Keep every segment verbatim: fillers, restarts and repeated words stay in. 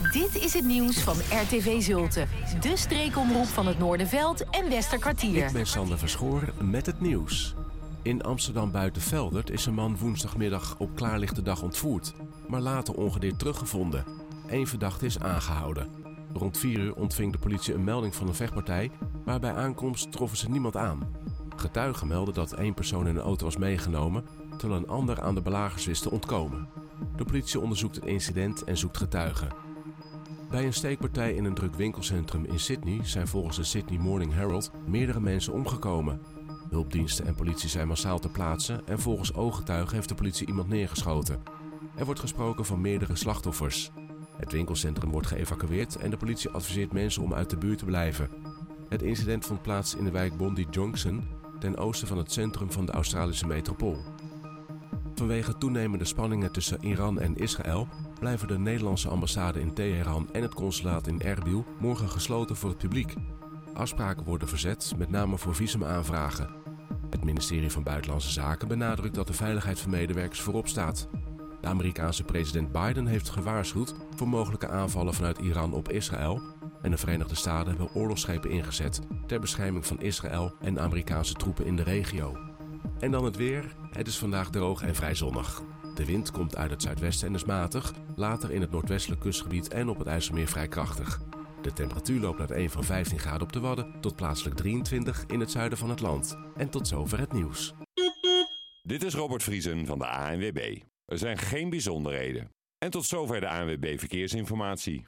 Dit is het nieuws van R T V Zulte. De streekomroep van het Noorderveld en Westerkwartier. Ik ben Sander Verschoor met het nieuws. In Amsterdam Buitenveldert is een man woensdagmiddag op klaarlichte dag ontvoerd, maar later ongedeerd teruggevonden. Eén verdachte is aangehouden. Rond vier uur ontving de politie een melding van een vechtpartij, maar bij aankomst troffen ze niemand aan. Getuigen melden dat één persoon in een auto was meegenomen, terwijl een ander aan de belagers wist te ontkomen. De politie onderzoekt het incident en zoekt getuigen. Bij een steekpartij in een druk winkelcentrum in Sydney zijn volgens de Sydney Morning Herald meerdere mensen omgekomen. Hulpdiensten en politie zijn massaal ter plaatse en volgens ooggetuigen heeft de politie iemand neergeschoten. Er wordt gesproken van meerdere slachtoffers. Het winkelcentrum wordt geëvacueerd en de politie adviseert mensen om uit de buurt te blijven. Het incident vond plaats in de wijk Bondi Junction, ten oosten van het centrum van de Australische metropool. Vanwege toenemende spanningen tussen Iran en Israël blijven de Nederlandse ambassade in Teheran en het consulaat in Erbil morgen gesloten voor het publiek. Afspraken worden verzet, met name voor visumaanvragen. Het ministerie van Buitenlandse Zaken benadrukt dat de veiligheid van medewerkers voorop staat. De Amerikaanse president Biden heeft gewaarschuwd voor mogelijke aanvallen vanuit Iran op Israël en de Verenigde Staten hebben oorlogsschepen ingezet ter bescherming van Israël en Amerikaanse troepen in de regio. En dan het weer. Het is vandaag droog en vrij zonnig. De wind komt uit het zuidwesten en is matig, later in het noordwestelijk kustgebied en op het IJsselmeer vrij krachtig. De temperatuur loopt uiteen van vijftien graden op de Wadden tot plaatselijk drieëntwintig in het zuiden van het land. En tot zover het nieuws. Dit is Robert Vriesen van de A N W B. Er zijn geen bijzonderheden. En tot zover de A N W B Verkeersinformatie.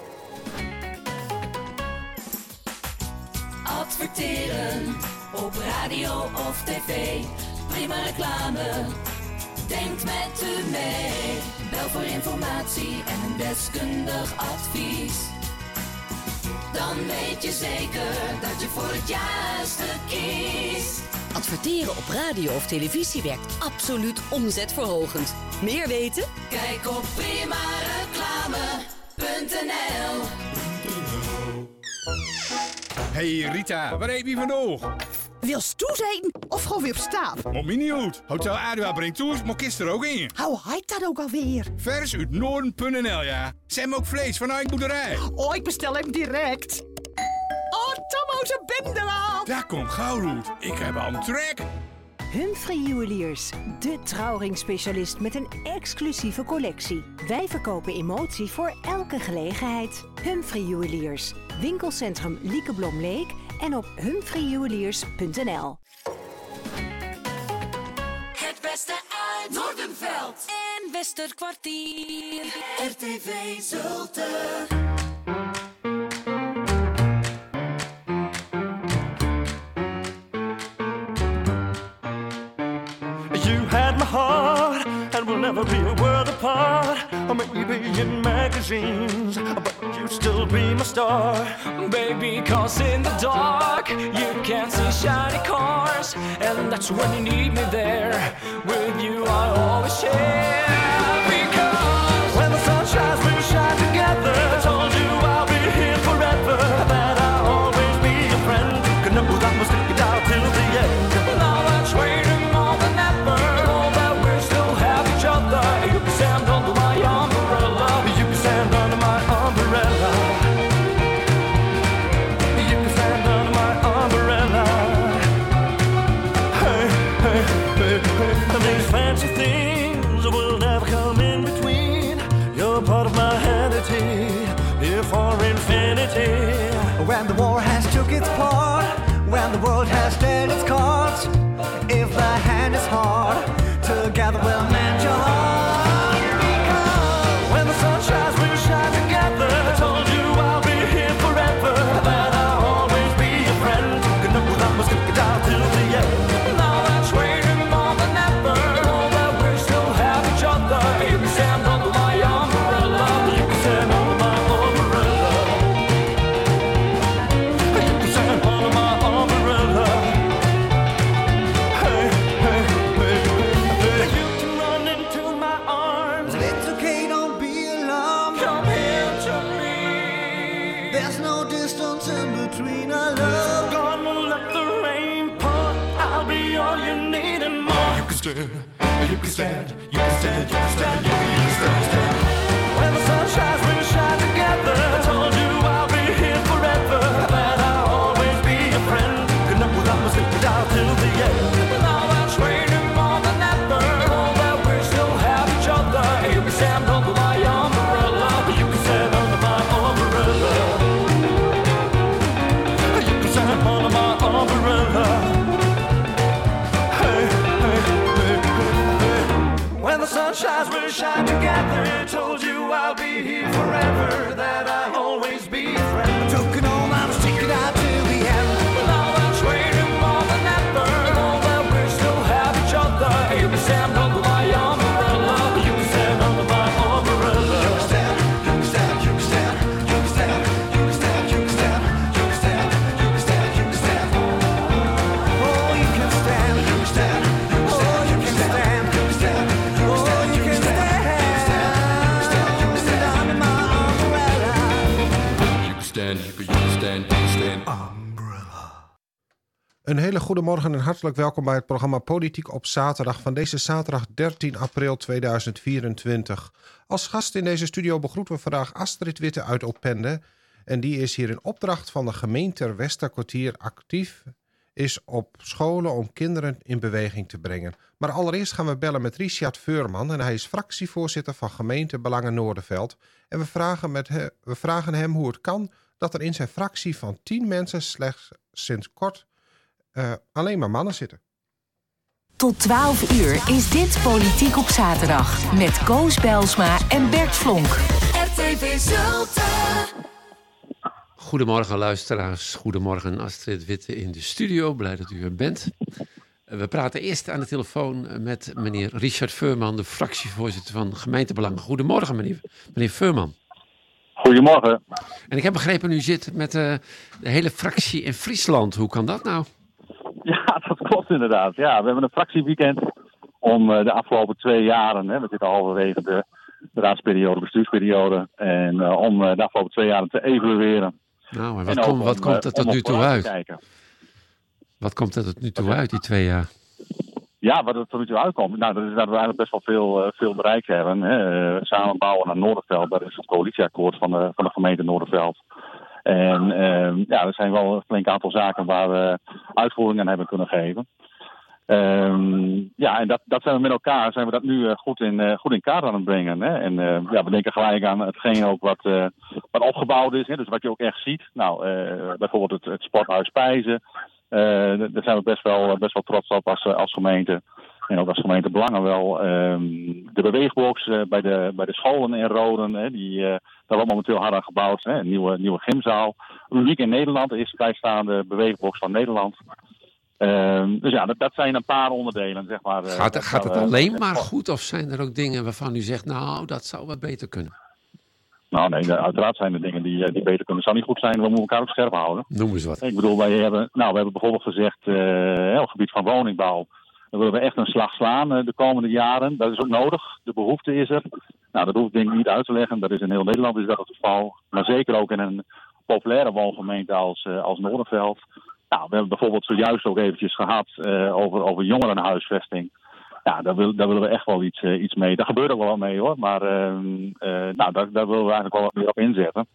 Adverteren op radio of tv. Prima reclame. Denkt met u mee. Bel voor informatie en een deskundig advies. Dan weet je zeker dat je voor het juiste kiest. Adverteren op radio of televisie werkt absoluut omzetverhogend. Meer weten? Kijk op primareclame punt n l. Hey Rita, waar heb je vandoor? Wil stoes eten of gewoon weer op stap? Mop me niet uit. Hotel Adua brengt toes, maar kist er ook in. Hoe heet dat ook alweer? Vers uit noorden punt n l, ja. Ze hebben ook vlees van eigen boerderij. Oh, ik bestel hem direct. Oh, Tomo, ze bende al. Daar komt gauw uit. Ik heb al een trek. Humphrey Juweliers, de trouwringspecialist met een exclusieve collectie. Wij verkopen emotie voor elke gelegenheid. Humphrey Juweliers, winkelcentrum Liekeblomleek en op humphrey juweliers punt n l. Het beste uit Noordenveld en Westerkwartier. R T V Zulte. You had my heart, and we'll never be a world apart. Or maybe in magazines, but you still be my star. Baby, cause in the dark, you can't see shiny cars. And that's when you need me there. With you I always share. Because when the sun shines, we'll shine together. I told you I'll be here forever. That I'll always be your friend. Can know that we'll stick it out till the end. Now that's waiting more than ever. Know that we still have each other. You can stand under my umbrella. You can stand under my umbrella. You can stand under my umbrella. Hey, hey, hey, hey. These fancy things will never come in between. You're part of my entity, here for infinity. When the war has took its part, when the world has dealt its cards, if the hand is hard, together we'll mend your heart. Because when the sun shines, we'll shine together. I told you I'll be here forever. That I'll always be your friend. You know that we'll stick it out till the end. Now that's waiting more than ever. Know that we still have each other. You can stand under my umbrella. You can stand under my umbrella. You can stand under my umbrella. Hey, hey, hey, hey. You can run into my arms. It's okay, don't be alarmed. Come here to me. There's no distance in between our love. Gonna let the rain pour. I'll be all you need and more. You can stand, you can stand, you can stand, you can stand, you can stand, stand. When the sun shines, we'll shine together. shines will shine together. Told you I'll be here forever, that I'll always be your friend. Took it all, I was taking it out till the end. Well, now that's waiting more than ever. Know that we still have each other. You can stand under my umbrella. You can stand under my umbrella. You can stand, you can stand, you can stand, you can stand, you can stand, you can stand, you can stand, you can stand, you can stand. Oh, you can stand, you can stand, you can stand, you can stand, you can stand, oh, you can stand, you can stand under my umbrella. You can stand, you can, you can stand, you can stand. Een hele goede morgen en hartelijk welkom bij het programma Politiek op zaterdag van deze zaterdag dertien april tweeduizend vierentwintig. Als gast in deze studio begroeten we vandaag Astrid Witte uit Opende. En die is hier in opdracht van de gemeente Westerkwartier actief is op scholen om kinderen in beweging te brengen. Maar allereerst gaan we bellen met Richard Veurman en hij is fractievoorzitter van gemeente Belangen Noorderveld. En we vragen, met he, we vragen hem hoe het kan dat er in zijn fractie van tien mensen slechts sinds kort uh, alleen maar mannen zitten. Tot twaalf uur is dit Politiek op zaterdag met Koos Bijlsma en Bert Flonk. R T V Zulte. Goedemorgen luisteraars, goedemorgen Astrid Witte in de studio, blij dat u er bent. We praten eerst aan de telefoon met meneer Richard Veurman, de fractievoorzitter van Gemeente Belangen. Goedemorgen meneer, meneer Veurman. Goedemorgen. En ik heb begrepen, u zit met uh, de hele fractie in Friesland. Hoe kan dat nou? Ja, dat klopt inderdaad. Ja, we hebben een fractieweekend om uh, de afgelopen twee jaren, hè, we zitten halverwege de, de raadsperiode, bestuursperiode, en uh, om uh, de afgelopen twee jaren te evalueren. Nou, en wat, en kom, wat om, komt er tot nu toe uit? Wat komt er tot nu toe uit, die twee jaar? Ja, wat er tot nu toe uitkomt, nou, dat is dat we eigenlijk best wel veel, uh, veel bereikt hebben. Hè. Uh, samenbouwen naar Noorderveld, dat is het coalitieakkoord van de, van de gemeente Noorderveld. En uh, ja, er zijn wel een flink aantal zaken waar we uitvoering aan hebben kunnen geven. Um, ja, en dat, dat zijn we met elkaar, zijn we dat nu uh, goed, in, uh, goed in kaart aan het brengen. Hè? En uh, ja, we denken gelijk aan hetgeen ook wat, uh, wat opgebouwd is, hè? Dus wat je ook echt ziet. Nou, uh, bijvoorbeeld het, het sporthuis Spijzen. Uh, daar zijn we best wel, best wel trots op als, als gemeente. En ook als gemeente Belangen wel. Um, de beweegbox uh, bij, de, bij de scholen in Roden, hè, die, uh, daar wordt momenteel hard aan gebouwd. Hè, een nieuwe, nieuwe gymzaal. Uniek in Nederland, de eerste bijstaande beweegbox van Nederland. Um, dus ja, dat, dat zijn een paar onderdelen, zeg maar. Gaat, dat, gaat het uh, alleen uh, maar goed of zijn er ook dingen waarvan u zegt, nou, dat zou wat beter kunnen? Nou nee, uiteraard zijn er dingen die, die beter kunnen. Het zou niet goed zijn, we moeten elkaar ook scherp houden. Noem eens wat. Ik bedoel, wij hebben, nou, we hebben bijvoorbeeld gezegd, uh, op het gebied van woningbouw, dan willen we echt een slag slaan uh, de komende jaren. Dat is ook nodig, de behoefte is er. Nou, dat hoef ik denk ik niet uit te leggen, dat is in heel Nederland is dat het geval. Maar zeker ook in een populaire woongemeente als, uh, als Noorderveld. Nou, we hebben bijvoorbeeld zojuist ook eventjes gehad uh, over, over jongerenhuisvesting. Ja, daar, wil, daar willen we echt wel iets, uh, iets mee. Daar gebeurt ook wel wat mee hoor, maar uh, uh, nou, daar, daar willen we eigenlijk wel wat meer op inzetten.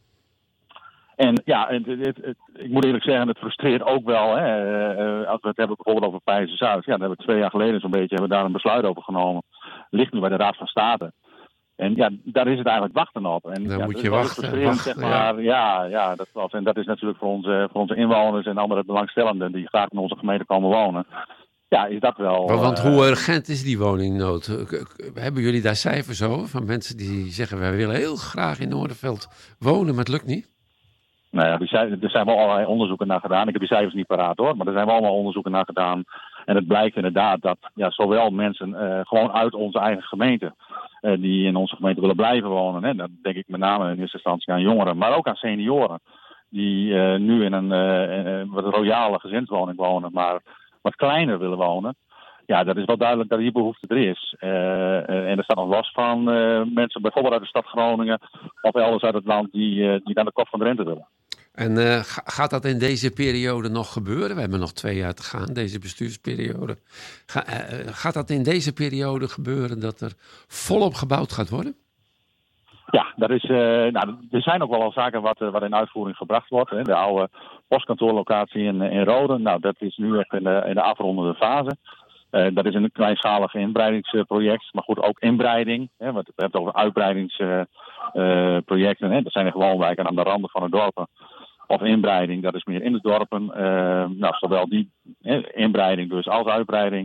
En ja, het, het, het, het, ik moet eerlijk zeggen, het frustreert ook wel. Hè, uh, als we het hebben bijvoorbeeld over Pijzen Zuid. Ja, daar hebben we twee jaar geleden zo'n beetje hebben we daar een besluit over genomen. Ligt nu bij de Raad van State. En ja, daar is het eigenlijk wachten op. En, dan ja, moet je wachten. wachten zeg maar. ja. Ja, ja, dat klopt. En dat is natuurlijk voor onze, voor onze inwoners en andere belangstellenden die graag in onze gemeente komen wonen. Ja, is dat wel... Maar, want uh, hoe urgent is die woningnood? Hebben jullie daar cijfers over van mensen die zeggen, wij willen heel graag in Noorderveld wonen, maar het lukt niet? Nou ja, die cijfers, er zijn wel allerlei onderzoeken naar gedaan. Ik heb die cijfers niet paraat hoor, maar er zijn wel allemaal onderzoeken naar gedaan. En het blijkt inderdaad dat ja, zowel mensen uh, gewoon uit onze eigen gemeente, uh, die in onze gemeente willen blijven wonen. Hè, dan denk ik met name in eerste instantie aan jongeren, maar ook aan senioren. Die uh, nu in een uh, wat royale gezinswoning wonen, maar wat kleiner willen wonen. Ja, dat is wel duidelijk dat hier behoefte er is. Uh, uh, en er staat nog los van uh, mensen bijvoorbeeld uit de stad Groningen of elders uit het land die, uh, die naar de kop van de rente willen. En uh, gaat dat in deze periode nog gebeuren? We hebben nog twee jaar te gaan, deze bestuursperiode. Ga, uh, gaat dat in deze periode gebeuren dat er volop gebouwd gaat worden? Ja, dat is, uh, nou, er zijn ook wel al zaken wat, uh, wat in uitvoering gebracht wordt. Hè. De oude postkantoorlocatie in, in Roden, nou, dat is nu echt in de, in de afrondende fase. Uh, dat is een kleinschalig inbreidingsproject, maar goed, ook inbreiding. Hè, want we hebben het over uitbreidingsprojecten. Uh, uh, dat zijn er gewoon wijken aan de randen van de dorpen. Of inbreiding, dat is meer in de dorpen. Uh, nou, zowel die eh, inbreiding dus als uitbreiding.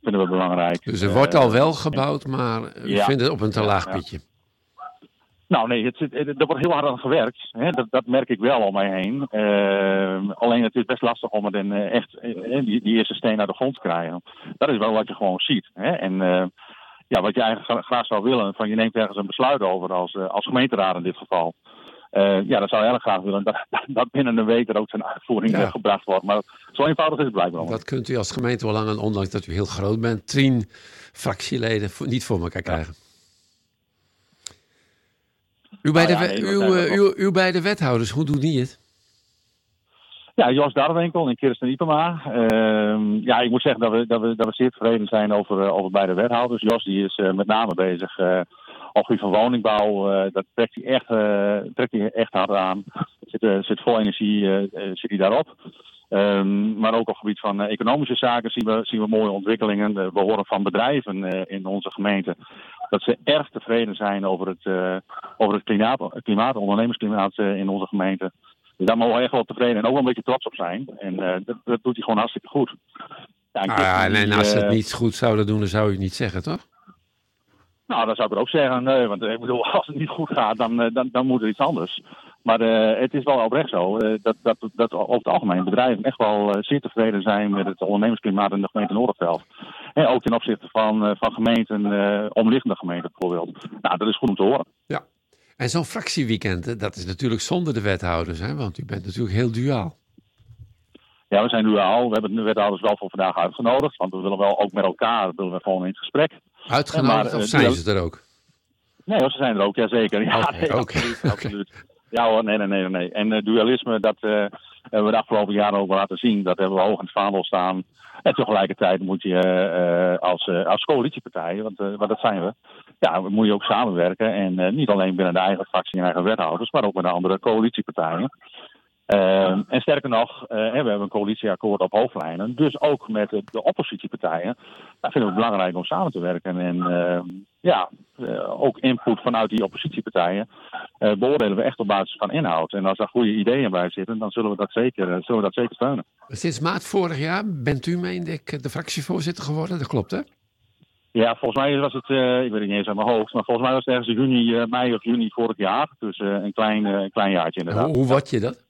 vinden we belangrijk. Dus er wordt al wel gebouwd, maar u ja. vindt het op een te Ja, laag ja. pitje. Nou nee, het, het, er wordt heel hard aan gewerkt. Hè? Dat, dat merk ik wel om mij heen. Uh, alleen het is best lastig om het in, uh, echt uh, die, die eerste steen naar de grond te krijgen. Dat is wel wat je gewoon ziet. Hè? En uh, ja, wat je eigenlijk graag zou willen, van je neemt ergens een besluit over als, uh, als gemeenteraad in dit geval. Uh, ja, dat zou je eigenlijk graag willen dat, dat binnen een week er ook ten uitvoering Ja. gebracht wordt. Maar zo eenvoudig is het blijkbaar nog. Dat kunt u als gemeente wel lang, en ondanks dat u heel groot bent, tien fractieleden voor, niet voor elkaar krijgen. Uw beide, Nou ja, we- nee, dat uw, zijn we eh, toch. uw, uw beide wethouders, hoe doen die het? Ja, Jos Darwinkel en Kirsten Ipema. Uh, ja, ik moet zeggen dat we, dat we, dat we zeer tevreden zijn over, uh, over beide wethouders. Jos die is uh, met name bezig uh, op het gebied van woningbouw. Uh, dat trekt hij echt, uh, trekt hij echt hard aan. Zit, uh, zit vol energie uh, uh, zit hij daarop. Um, maar ook op het gebied van uh, economische zaken zien we, zien we mooie ontwikkelingen. Uh, we horen van bedrijven uh, in onze gemeente dat ze erg tevreden zijn over het, uh, over het klimaat, klimaat, ondernemersklimaat uh, in onze gemeente. Dus daar mogen we echt wel tevreden en ook wel een beetje trots op zijn. En uh, dat, dat doet hij gewoon hartstikke goed. Ja, en Nou ja, Kirsten, en die, als ze het uh, niet goed zouden doen, dan zou u het niet zeggen, toch? Nou, dat zou ik er ook zeggen. Nee, want uh, ik bedoel, als het niet goed gaat, dan, uh, dan, dan moet er iets anders. Maar uh, het is wel oprecht zo uh, dat, dat, dat over het algemeen bedrijven echt wel uh, zeer tevreden zijn met het ondernemersklimaat in de gemeente Noorderveld. En ook ten opzichte van, uh, van gemeenten, uh, omliggende gemeenten bijvoorbeeld. Nou, dat is goed om te horen. Ja. En zo'n fractieweekend, hè, dat is natuurlijk zonder de wethouders, hè? Want u bent natuurlijk heel duaal. Ja, we zijn nu al. We hebben de wethouders wel voor vandaag uitgenodigd. Want we willen wel ook met elkaar willen we gewoon in het gesprek. Uitgenodigd Maar, of uh, zijn dual- ze er ook? Nee, hoor, ze zijn er ook, jazeker. Ja, Oké, nee, oké, absoluut, oké. absoluut. Ja hoor, nee, nee, nee, nee. En uh, dualisme, dat uh, hebben we de afgelopen jaren ook wel laten zien. Dat hebben we hoog in het vaandel staan. En tegelijkertijd moet je uh, als, uh, als coalitiepartij, want, uh, want dat zijn we, ja, moet je ook samenwerken. En uh, niet alleen binnen de eigen fractie en eigen wethouders, maar ook met de andere coalitiepartijen. Uh, en sterker nog, uh, we hebben een coalitieakkoord op hoofdlijnen. Dus ook met de, de oppositiepartijen. Daar vinden we het belangrijk om samen te werken. En uh, ja, uh, ook input vanuit die oppositiepartijen uh, beoordelen we echt op basis van inhoud. En als er goede ideeën bij zitten, dan zullen we dat zeker, uh, zullen we dat zeker steunen. Sinds maart vorig jaar bent u, meende ik, de fractievoorzitter geworden. Dat klopt, hè? Ja, volgens mij was het, uh, ik weet het niet eens uit mijn hoofd, maar volgens mij was het ergens in juni, uh, mei of juni vorig jaar. Dus uh, een klein, uh, klein jaartje inderdaad. Hoe, hoe word je dat?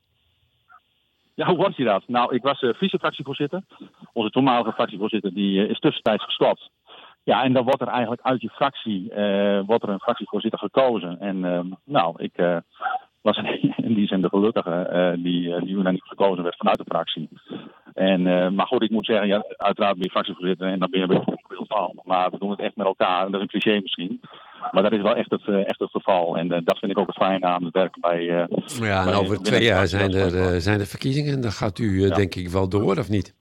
Ja, hoe wordt je dat? Nou, ik was uh, vice-fractievoorzitter. Onze toenmalige fractievoorzitter die uh, is tussentijds gestopt. Ja, en dan wordt er eigenlijk uit je fractie uh, wordt er een fractievoorzitter gekozen. En uh, nou, ik uh, was in die zin de gelukkige uh, die, uh, die unaniem gekozen werd vanuit de fractie. En, uh, maar goed, ik moet zeggen, ja, uiteraard ben je fractievoorzitter en dan ben je een beetje veel van. Maar we doen het echt met elkaar. En dat is een cliché misschien. Maar dat is wel echt het, uh, echt het geval. En uh, dat vind ik ook het fijne aan het werk bij... Uh, Ja, en bij- over binnen twee de jaar fractie. zijn Dat is er, wel- uh, zijn er verkiezingen. Dan gaat u, uh, Ja. denk ik, wel door, of niet?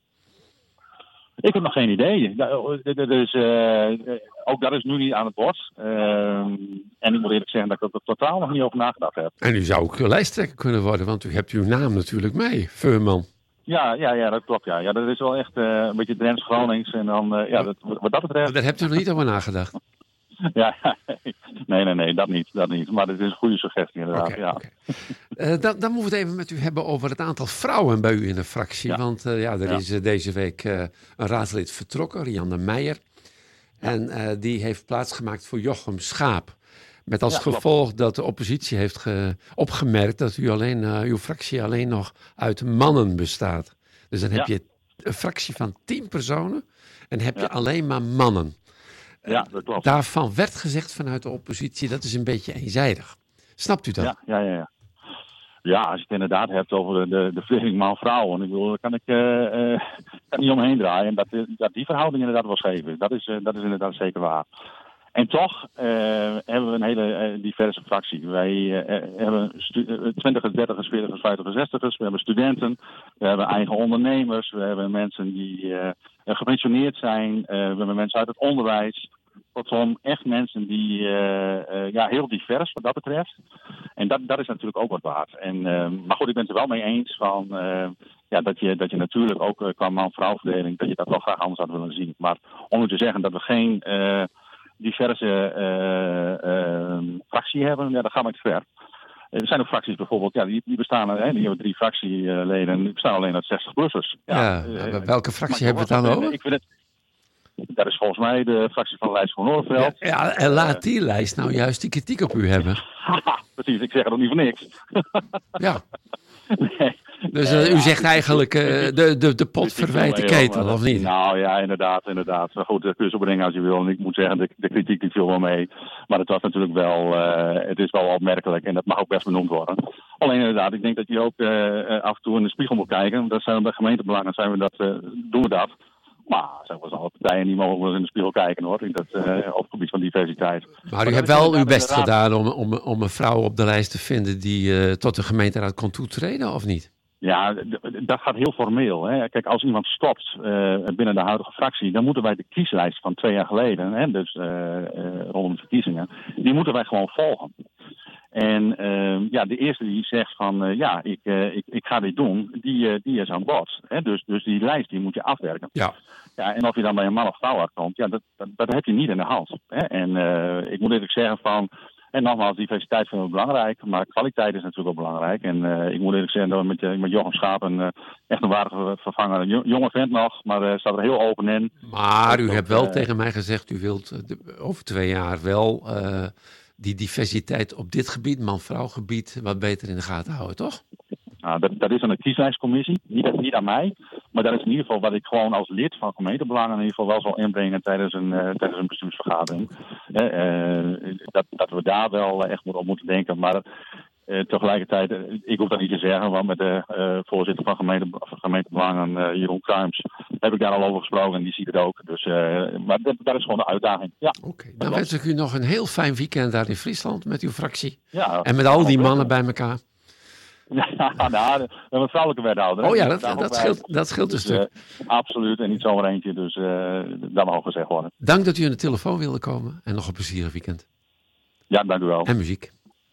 Ik heb nog geen idee. Da- Dus, uh, ook dat is nu niet aan het bod. Uh, en ik moet eerlijk zeggen dat ik er totaal nog niet over nagedacht heb. En u zou ook lijsttrekker kunnen worden, want u hebt uw naam natuurlijk mee, Veurman. Ja, ja, ja, dat klopt. Ja. Ja, dat is wel echt uh, een beetje Drents Gronings. En dan, uh, ja, dat, wat dat betreft... Daar hebt u nog niet over nagedacht. Ja, nee, nee, nee, dat niet. Dat niet. Maar het is een goede suggestie inderdaad. Oké, ja. Uh, dan, dan moeten we het even met u hebben over het aantal vrouwen bij u in de fractie. Ja. Want uh, ja, er Ja. is uh, deze week uh, een raadslid vertrokken, Rianne Meijer. En uh, die heeft plaatsgemaakt voor Jochem Schaap. Met als Ja, klopt. gevolg dat de oppositie heeft ge- opgemerkt dat u alleen, uh, uw fractie alleen nog uit mannen bestaat. Dus dan heb Ja. je een fractie van tien personen en heb je Ja. alleen maar mannen. Ja, dat klopt. Daarvan werd gezegd vanuit de oppositie, dat is een beetje eenzijdig. Snapt u dat? Ja, ja, ja, ja. Ja, als je het inderdaad hebt over de, de, de verdeling man-vrouw. En ik bedoel, daar kan ik uh, uh, kan niet omheen draaien. En dat, dat die verhouding inderdaad wel scheef is. Dat is, uh, dat is inderdaad zeker waar. En toch uh, hebben we een hele uh, diverse fractie. Wij uh, hebben stu- twintigers, dertigers, veertigers, vijftigers, zestigers. We hebben studenten. We hebben eigen ondernemers. We hebben mensen die uh, gepensioneerd zijn. Uh, we hebben mensen uit het onderwijs. Kortom, echt mensen die uh, uh, ja, heel divers wat dat betreft. En dat, dat is natuurlijk ook wat waard. En, uh, maar goed, ik ben het er wel mee eens van uh, ja, dat, je, dat je natuurlijk ook uh, qua man-vrouw verdeling, dat je dat wel graag anders had willen zien. Maar om nu te zeggen dat we geen uh, diverse uh, uh, fractie hebben, ja, dat gaat maar te ver. Er zijn ook fracties bijvoorbeeld, ja, die, die bestaan, hè, die hebben drie fractieleden en die bestaan alleen uit zestig-plussers. Ja, uh, maar welke fractie maar hebben we het dan ik- over? Ik vind het, dat is volgens mij de fractie van de lijst van Noorderveld. Ja, ja, en laat die lijst nou juist die kritiek op u hebben. Precies, ik zeg het ook niet voor niks. Ja. Nee. Dus uh, u zegt eigenlijk uh, de, de, de pot verwijt de ketel, of niet? Nou ja, inderdaad, inderdaad. Maar goed, dat kun je zo brengen als je wil. En ik moet zeggen, de, de kritiek die viel wel mee. Maar het was natuurlijk wel, uh, het is wel opmerkelijk en dat mag ook best benoemd worden. Alleen inderdaad, ik denk dat je ook uh, af en toe in de spiegel moet kijken. Dat zijn we bij gemeentebelangen, zijn we dat, uh, doen we dat. Maar er zijn wel alle partijen die mogen wel eens in de spiegel kijken hoor, dat, uh, op het gebied van diversiteit. Maar u hebt wel uw best gedaan om, om, om een vrouw op de lijst te vinden die uh, tot de gemeenteraad kon toetreden, of niet? Ja, d- dat gaat heel formeel. Hè. Kijk, als iemand stopt uh, binnen de huidige fractie, dan moeten wij de kieslijst van twee jaar geleden, hè, dus uh, uh, rondom de verkiezingen, die moeten wij gewoon volgen. En uh, ja, de eerste die zegt van uh, ja, ik, uh, ik, ik ga dit doen, die, uh, die is aan bod. Hè. Dus, dus die lijst die moet je afwerken. Ja. Ja, en of je dan bij een man of vrouw uitkomt, ja, dat, dat, dat heb je niet in de hand. Hè. En uh, ik moet eerlijk zeggen van, en nogmaals, diversiteit vinden we belangrijk, maar kwaliteit is natuurlijk ook belangrijk. En uh, ik moet eerlijk zeggen dat we met, uh, met Jochem Schaap een uh, echt een waardige vervanger, een jo- jonge vent nog, maar uh, staat er heel open in. Maar u dat, hebt wel uh, tegen mij gezegd, u wilt uh, de, over twee jaar wel uh, die diversiteit op dit gebied, man-vrouw gebied, wat beter in de gaten houden, toch? Nou, dat, dat is aan de kieslijstcommissie, niet, niet aan mij. Maar dat is in ieder geval wat ik gewoon als lid van gemeentebelangen in ieder geval wel zal inbrengen tijdens een, uh, tijdens een bestuursvergadering. Uh, uh, dat, dat we daar wel echt op moeten denken. Maar uh, tegelijkertijd, uh, ik hoef dat niet te zeggen, want met de uh, voorzitter van gemeente, gemeentebelangen, uh, Jeroen Kruijms, heb ik daar al over gesproken en die ziet het ook. Dus, uh, maar dat, dat is gewoon de uitdaging. Ja. Oké, okay, dan wens ik u nog een heel fijn weekend daar in Friesland met uw fractie. Ja, en met al die mannen bij elkaar. Ja, nou, we hebben een vrouwelijke wethouder. Oh ja, dat, dat, dat, scheelt, dat scheelt een dus, stuk. Uh, absoluut, en niet zomaar eentje, dus uh, dat mag gezegd worden. Dank dat u aan de telefoon wilde komen en nog een plezierig weekend. Ja, dank u wel. En muziek.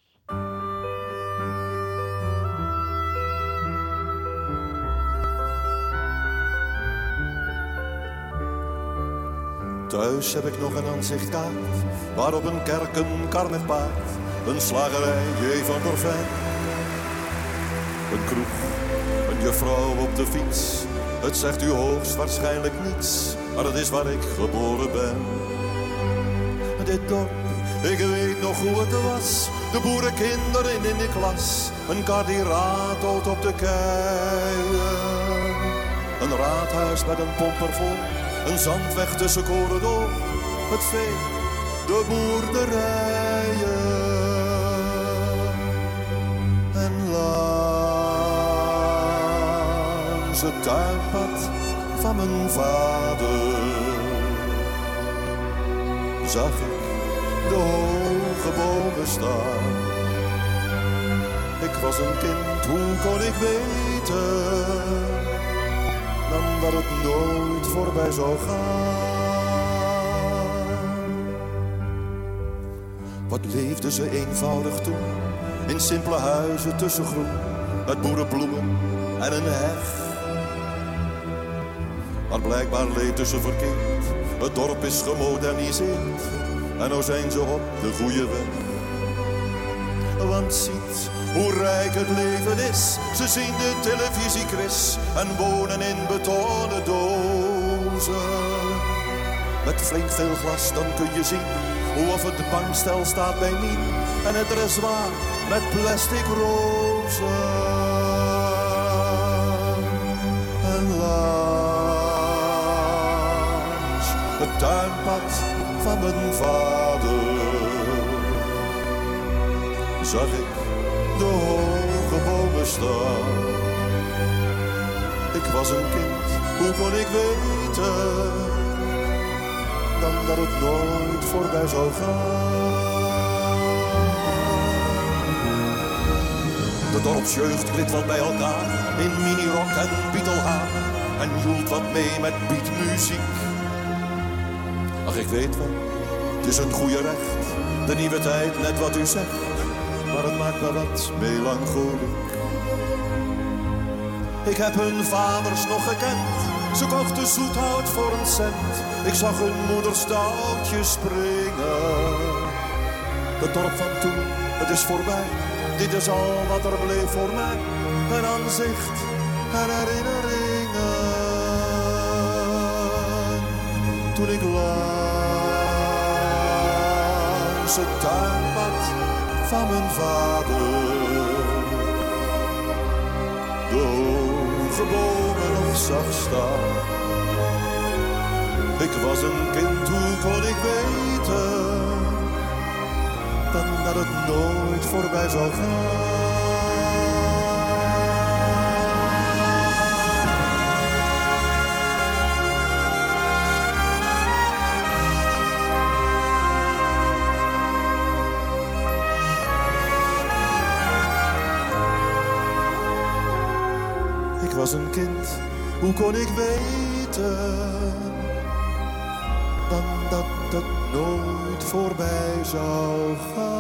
Thuis heb ik nog een aanzichtkaart, waarop een kerk, een kar met paard, een slagerij, J. van Dorfijn. Een kroeg, een juffrouw op de fiets. Het zegt u hoogstwaarschijnlijk niets, maar het is waar ik geboren ben. Dit dorp, ik weet nog hoe het was. De boerenkinderen in de klas. Een kar die ratelt op de keien. Een raadhuis met een pomper vol. Een zandweg tussen koren door. Het vee, de boerderijen. En langs het tuinpad van mijn vader zag ik de hoge bomen staan. Ik was een kind, hoe kon ik weten dan dat het nooit voorbij zou gaan. Wat leefden ze eenvoudig toen, in simpele huizen tussen groen, met boerenbloemen en een heg. Maar blijkbaar leefden ze verkeerd, het dorp is gemoderniseerd en nou zijn ze op de goede weg. Want ziet hoe rijk het leven is, ze zien de televisiequiz en wonen in betonnen dozen. Met flink veel glas dan kun je zien hoe of het bankstel staat bij Mien en het dressoir met plastic rozen. En langs het tuinpad van mijn vader zag ik de hoge bomen staan. Ik was een kind, hoe kon ik weten dan dat het nooit voorbij zou gaan. De dorpsjeugd klit wat bij elkaar in minirok en bietelhaar en joelt wat mee met beatmuziek. Ach, ik weet wel, het is een goede recht, de nieuwe tijd, net wat u zegt, maar het maakt me wat melancholiek. Ik heb hun vaders nog gekend, ze kochten zoethout voor een cent. Ik zag hun moeder stoutjes springen. Het dorp van toen, het is voorbij, dit is al wat er bleef voor mij. Een aanzicht en herinneringen. toen ik langs het tuinpad van mijn vader de hoge bomen nog zag staan. Ik was een kind, hoe kon ik weten dan dat het nooit voorbij zou gaan. Ik was een kind, hoe kon ik weten dan dat het nooit voorbij zou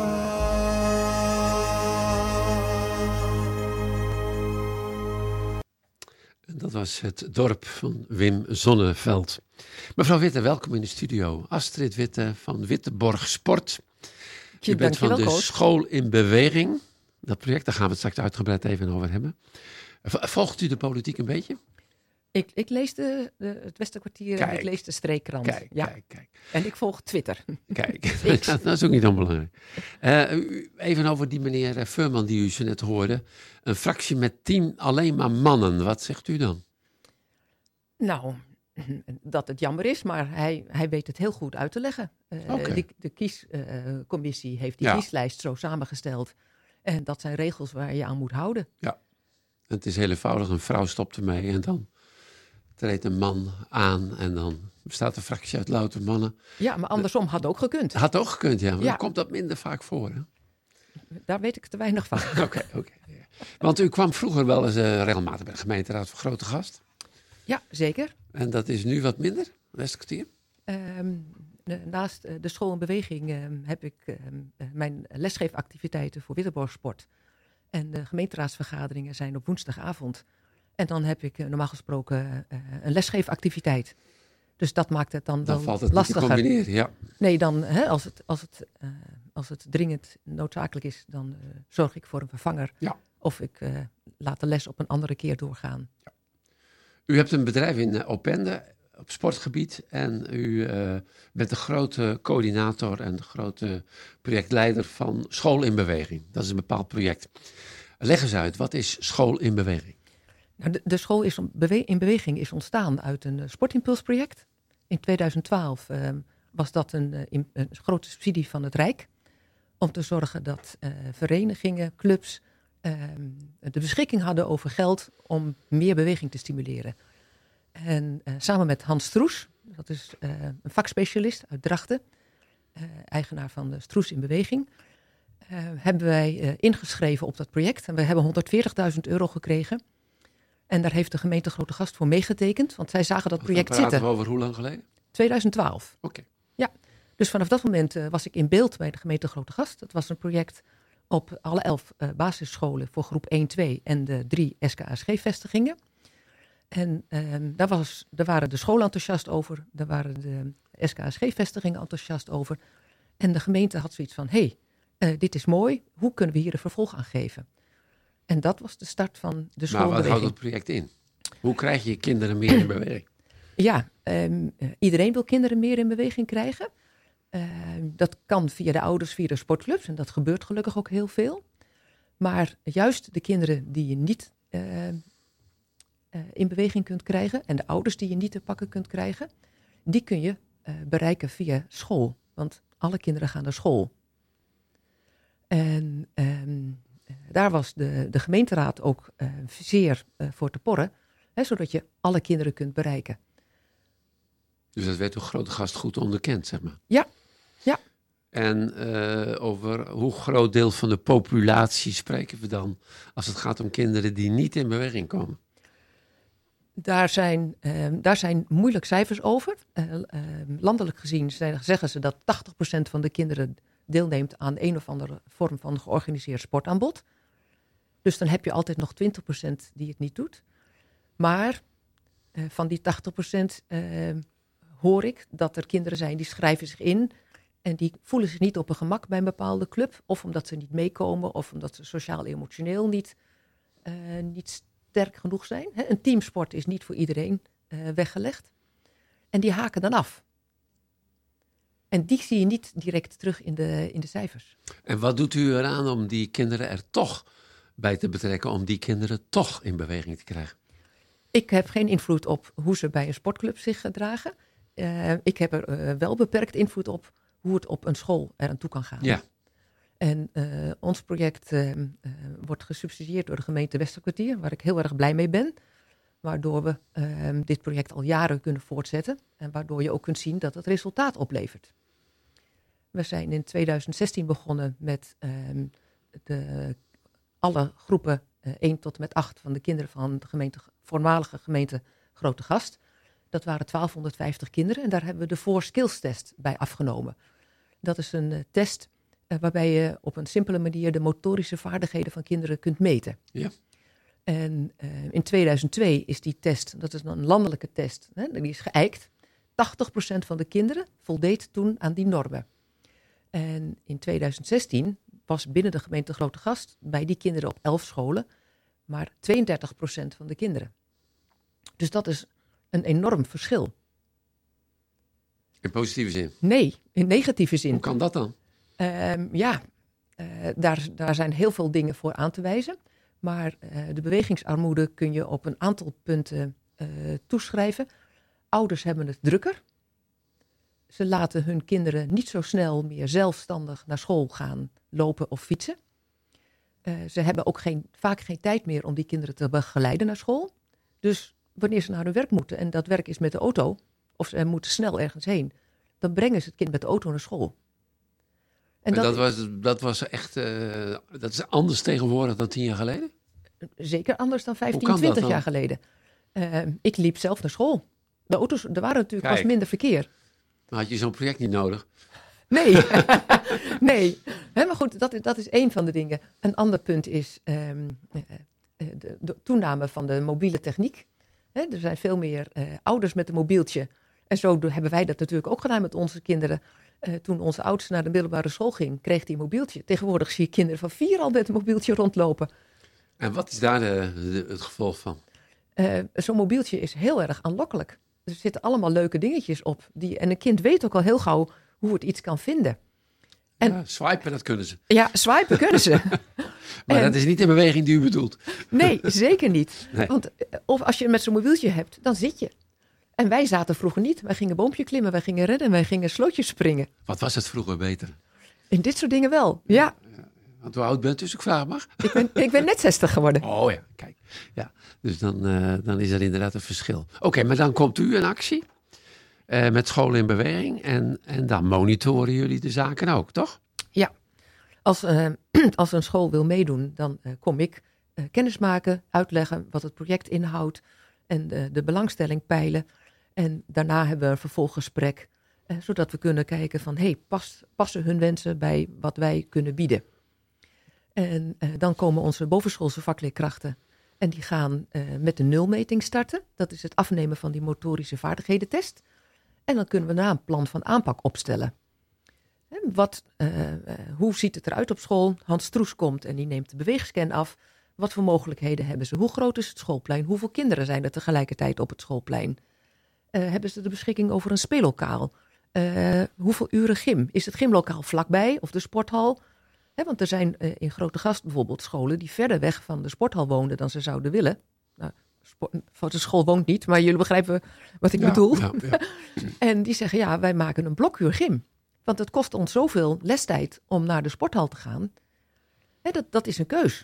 gaan. En dat was het dorp van Wim Zonneveld. Mevrouw Witte, welkom in de studio. Astrid Witte van Witteborg Sport. Je bent van de School in Beweging. Dat project, daar gaan we het straks uitgebreid even over hebben. Volgt u de politiek een beetje? Ik, ik lees de, de, het Westerkwartier kijk, en ik lees de Streekkrant. Kijk, ja. kijk, kijk. En ik volg Twitter. Kijk, dat, dat is ook niet onbelangrijk. Uh, even over die meneer Furman die u zo net hoorde. Een fractie met tien alleen maar mannen. Wat zegt u dan? Nou, dat het jammer is, maar hij, hij weet het heel goed uit te leggen. Uh, okay. die, de kiescommissie uh, heeft die ja. kieslijst zo samengesteld. En dat zijn regels waar je aan moet houden. Ja, het is heel eenvoudig. Een vrouw stopt ermee en dan treedt een man aan en dan bestaat een fractie uit louter mannen. Ja, maar andersom had ook gekund. Had ook gekund, ja. Maar ja. dan komt dat minder vaak voor, hè? Daar weet ik te weinig van. Oké, oké. Okay, ja. Want u kwam vroeger wel eens uh, regelmatig bij de gemeenteraad voor Grote Gast. Ja, zeker. En dat is nu wat minder, Westkwartier? Um, naast uh, de School in Beweging uh, heb ik uh, mijn lesgeefactiviteiten voor Witteborg Sport. En de gemeenteraadsvergaderingen zijn op woensdagavond. En dan heb ik uh, normaal gesproken uh, een lesgeefactiviteit. Dus dat maakt het dan, dan, dan valt het lastiger. Niet te combineren, ja. Nee, dan, hè, als, het, als, het, uh, als het dringend noodzakelijk is, dan uh, zorg ik voor een vervanger. Ja. Of ik uh, laat de les op een andere keer doorgaan. Ja. U hebt een bedrijf in uh, Opende op sportgebied. En u uh, bent de grote coördinator en de grote projectleider van School in Beweging. Dat is een bepaald project. Leg eens uit, wat is School in Beweging? Nou, de, de School is bewe- in Beweging is ontstaan uit een uh, sportimpulsproject. In tweeduizend twaalf uh, was dat een, uh, in, een grote subsidie van het Rijk. Om te zorgen dat uh, verenigingen, clubs uh, de beschikking hadden over geld om meer beweging te stimuleren. En uh, samen met Hans Stroes, dat is uh, een vakspecialist uit Drachten, uh, eigenaar van de Stroes in Beweging, uh, hebben wij uh, ingeschreven op dat project. En we hebben honderdveertigduizend euro gekregen. En daar heeft de gemeente Grote Gast voor meegetekend, want zij zagen dat project zitten. Praten we over hoe lang geleden? tweeduizend twaalf. Oké. Okay. Ja, dus vanaf dat moment uh, was ik in beeld bij de gemeente Grote Gast. Dat was een project op alle elf uh, basisscholen voor groep één, twee en de drie S K A S G-vestigingen. En um, daar, was, daar waren de scholen enthousiast over, daar waren de S K A S G-vestigingen enthousiast over. En de gemeente had zoiets van, hé, hey, uh, dit is mooi, hoe kunnen we hier een vervolg aan geven? En dat was de start van de School in Beweging. Maar wat houdt het project in? Hoe krijg je kinderen meer in beweging? Ja, um, uh, iedereen wil kinderen meer in beweging krijgen. Uh, dat kan via de ouders, via de sportclubs. En dat gebeurt gelukkig ook heel veel. Maar juist de kinderen die je niet uh, uh, in beweging kunt krijgen... en de ouders die je niet te pakken kunt krijgen... die kun je uh, bereiken via school. Want alle kinderen gaan naar school. En um, daar was de, de gemeenteraad ook uh, zeer uh, voor te porren... Hè, zodat je alle kinderen kunt bereiken. Dus dat werd door Grote Gast goed onderkend, zeg maar. Ja, ja. En uh, over hoe groot deel van de populatie spreken we dan... als het gaat om kinderen die niet in beweging komen? Daar zijn, uh, daar zijn moeilijk cijfers over. Uh, uh, landelijk gezien zijn, zeggen ze dat tachtig procent van de kinderen... deelneemt aan een of andere vorm van georganiseerd sportaanbod. Dus dan heb je altijd nog twintig procent die het niet doet. Maar uh, van die tachtig procent... Uh, hoor ik dat er kinderen zijn die schrijven zich in... en die voelen zich niet op hun gemak bij een bepaalde club... of omdat ze niet meekomen... of omdat ze sociaal-emotioneel niet, uh, niet sterk genoeg zijn. He, een teamsport is niet voor iedereen uh, weggelegd. En die haken dan af. En die zie je niet direct terug in de, in de cijfers. En wat doet u eraan om die kinderen er toch bij te betrekken, om die kinderen toch in beweging te krijgen? Ik heb geen invloed op hoe ze bij een sportclub zich gedragen. Uh, ik heb er uh, wel beperkt invloed op hoe het op een school eraan toe kan gaan. Ja. En uh, ons project uh, uh, wordt gesubsidieerd door de gemeente Westerkwartier, waar ik heel erg blij mee ben. Waardoor we uh, dit project al jaren kunnen voortzetten. En waardoor je ook kunt zien dat het resultaat oplevert. We zijn in tweeduizend zestien begonnen met uh, de, alle groepen uh, één tot en met acht van de kinderen van de gemeente, voormalige gemeente Grootegast. Dat waren twaalfhonderdvijftig kinderen en daar hebben we de Four Skills test bij afgenomen. Dat is een uh, test uh, waarbij je op een simpele manier de motorische vaardigheden van kinderen kunt meten. Ja. En uh, in tweeduizend twee is die test, dat is een landelijke test, hè, die is geëikt. tachtig procent van de kinderen voldeed toen aan die normen. En in tweeduizend zestien was binnen de gemeente Grootegast bij die kinderen op elf scholen maar tweeëndertig procent van de kinderen. Dus dat is een enorm verschil. In positieve zin? Nee, in negatieve zin. Hoe kan dat dan? Um, ja, uh, daar, daar zijn heel veel dingen voor aan te wijzen. Maar uh, de bewegingsarmoede kun je op een aantal punten uh, toeschrijven. Ouders hebben het drukker. Ze laten hun kinderen niet zo snel meer zelfstandig naar school gaan lopen of fietsen. Uh, ze hebben ook geen, vaak geen tijd meer om die kinderen te begeleiden naar school. Dus wanneer ze naar hun werk moeten en dat werk is met de auto, of ze moeten snel ergens heen, dan brengen ze het kind met de auto naar school. En dat, dat, was, dat was echt, uh, dat is anders tegenwoordig dan tien jaar geleden? Zeker anders dan vijftien, twintig jaar geleden. Uh, ik liep zelf naar school. De auto's, er waren natuurlijk pas minder verkeer. Maar had je zo'n project niet nodig? Nee, nee. He, maar goed, dat, dat is één van de dingen. Een ander punt is um, de, de toename van de mobiele techniek. He, er zijn veel meer uh, ouders met een mobieltje. En zo hebben wij dat natuurlijk ook gedaan met onze kinderen. Uh, toen onze oudste naar de middelbare school ging, kreeg hij een mobieltje. Tegenwoordig zie je kinderen van vier al met een mobieltje rondlopen. En wat is daar de, de, het gevolg van? Uh, zo'n mobieltje is heel erg aanlokkelijk. Er zitten allemaal leuke dingetjes op. Die, en een kind weet ook al heel gauw hoe het iets kan vinden. En, ja, swipen, dat kunnen ze. Ja, swipen kunnen ze. Maar en, dat is niet de beweging die u bedoelt. Nee, zeker niet. Nee. Want of als je met zo'n mobieltje hebt, dan zit je. En wij zaten vroeger niet. Wij gingen boompje klimmen, wij gingen rennen, wij gingen slootjes springen. Wat was het vroeger beter? In dit soort dingen wel, ja. ja. Want hoe oud bent u, dus ik vraag mag? Ik ben, ik ben net zestig geworden. Oh ja, kijk. Ja, dus dan, uh, dan is er inderdaad een verschil. Oké, okay, maar dan komt u in actie uh, met scholen in beweging. En, en dan monitoren jullie de zaken ook, toch? Ja. Als, uh, als een school wil meedoen, dan uh, kom ik uh, kennis maken, uitleggen wat het project inhoudt. En uh, de belangstelling peilen. En daarna hebben we een vervolggesprek. Uh, zodat we kunnen kijken van, hey, past, passen hun wensen bij wat wij kunnen bieden? En uh, dan komen onze bovenschoolse vakleerkrachten. En die gaan uh, met de nulmeting starten. Dat is het afnemen van die motorische vaardigheden-test. En dan kunnen we daarna een plan van aanpak opstellen. En wat, uh, uh, hoe ziet het eruit op school? Hans Stroes komt en die neemt de beweegscan af. Wat voor mogelijkheden hebben ze? Hoe groot is het schoolplein? Hoeveel kinderen zijn er tegelijkertijd op het schoolplein? Uh, hebben ze de beschikking over een speellokaal? Uh, hoeveel uren gym? Is het gymlokaal vlakbij of de sporthal? He, want er zijn uh, in Grootegast bijvoorbeeld scholen die verder weg van de sporthal woonden dan ze zouden willen. Nou, sport, de school woont niet, maar jullie begrijpen wat ik ja, bedoel. Ja, ja. En die zeggen, ja, wij maken een blokuur gym. Want het kost ons zoveel lestijd om naar de sporthal te gaan. He, dat, dat is een keus.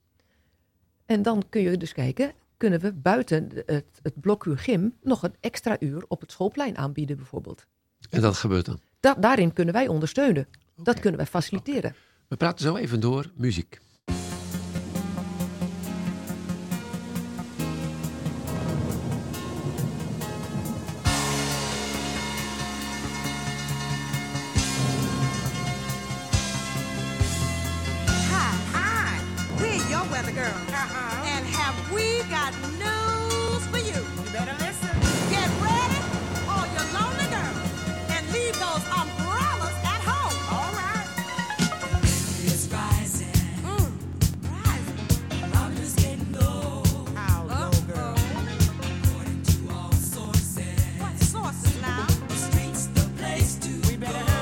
En dan kun je dus kijken, kunnen we buiten het, het blokuur gym nog een extra uur op het schoolplein aanbieden bijvoorbeeld. En dat gebeurt dan? Da- daarin kunnen wij ondersteunen. Okay. Dat kunnen wij faciliteren. Okay. We praten zo even door muziek. We better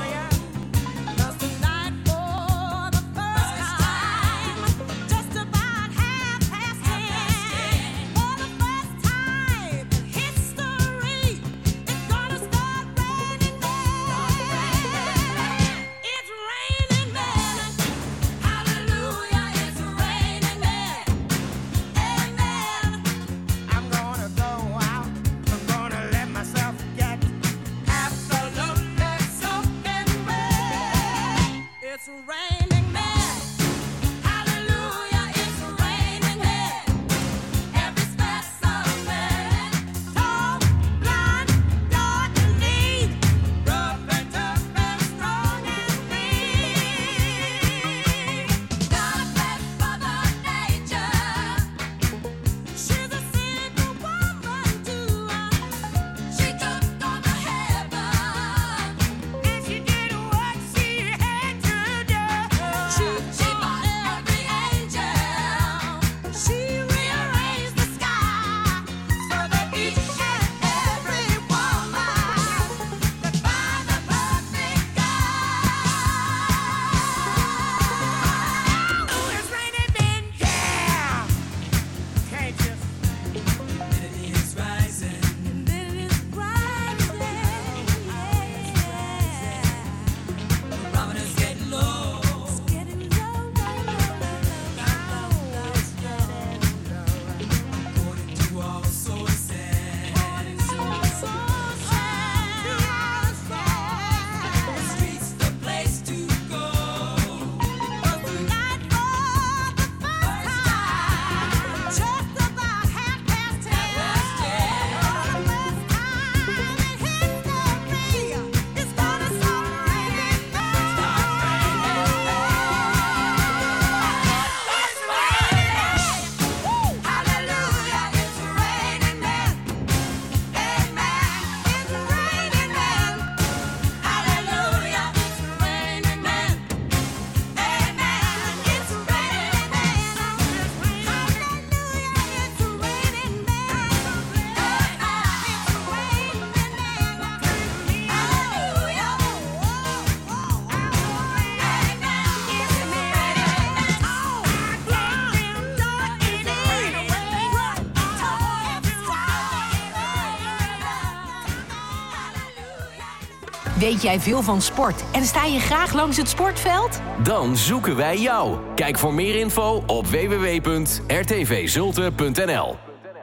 Weet jij veel van sport en sta je graag langs het sportveld? Dan zoeken wij jou. Kijk voor meer info op w w w punt r t v zulte punt n l.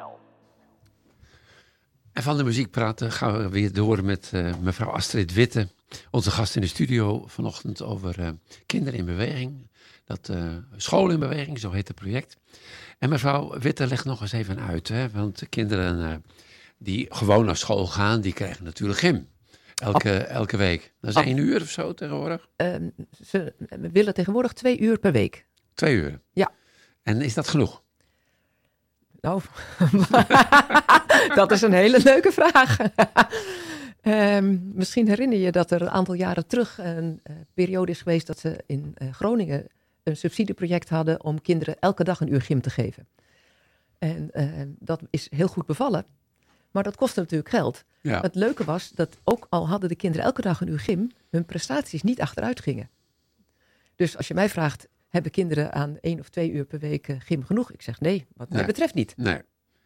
En van de muziek praten gaan we weer door met uh, mevrouw Astrid Witte. Onze gast in de studio vanochtend over uh, kinderen in beweging. Dat uh, School in Beweging, zo heet het project. En mevrouw Witte legt nog eens even uit. Hè, want de kinderen uh, die gewoon naar school gaan, die krijgen natuurlijk gym. Elke, elke week. Dat is Ab- één uur of zo tegenwoordig? Uh, ze willen tegenwoordig twee uur per week. Twee uur? Ja. En is dat genoeg? Nou, dat is een hele leuke vraag. um, misschien herinner je dat er een aantal jaren terug een uh, periode is geweest dat ze in uh, Groningen een subsidieproject hadden om kinderen elke dag een uur gym te geven. En uh, dat is heel goed bevallen. Maar dat kostte natuurlijk geld. Ja. Het leuke was dat ook al hadden de kinderen elke dag een uur gym, hun prestaties niet achteruit gingen. Dus als je mij vraagt, hebben kinderen aan één of twee uur per week uh, gym genoeg? Ik zeg nee, wat mij nee. betreft niet. Nee.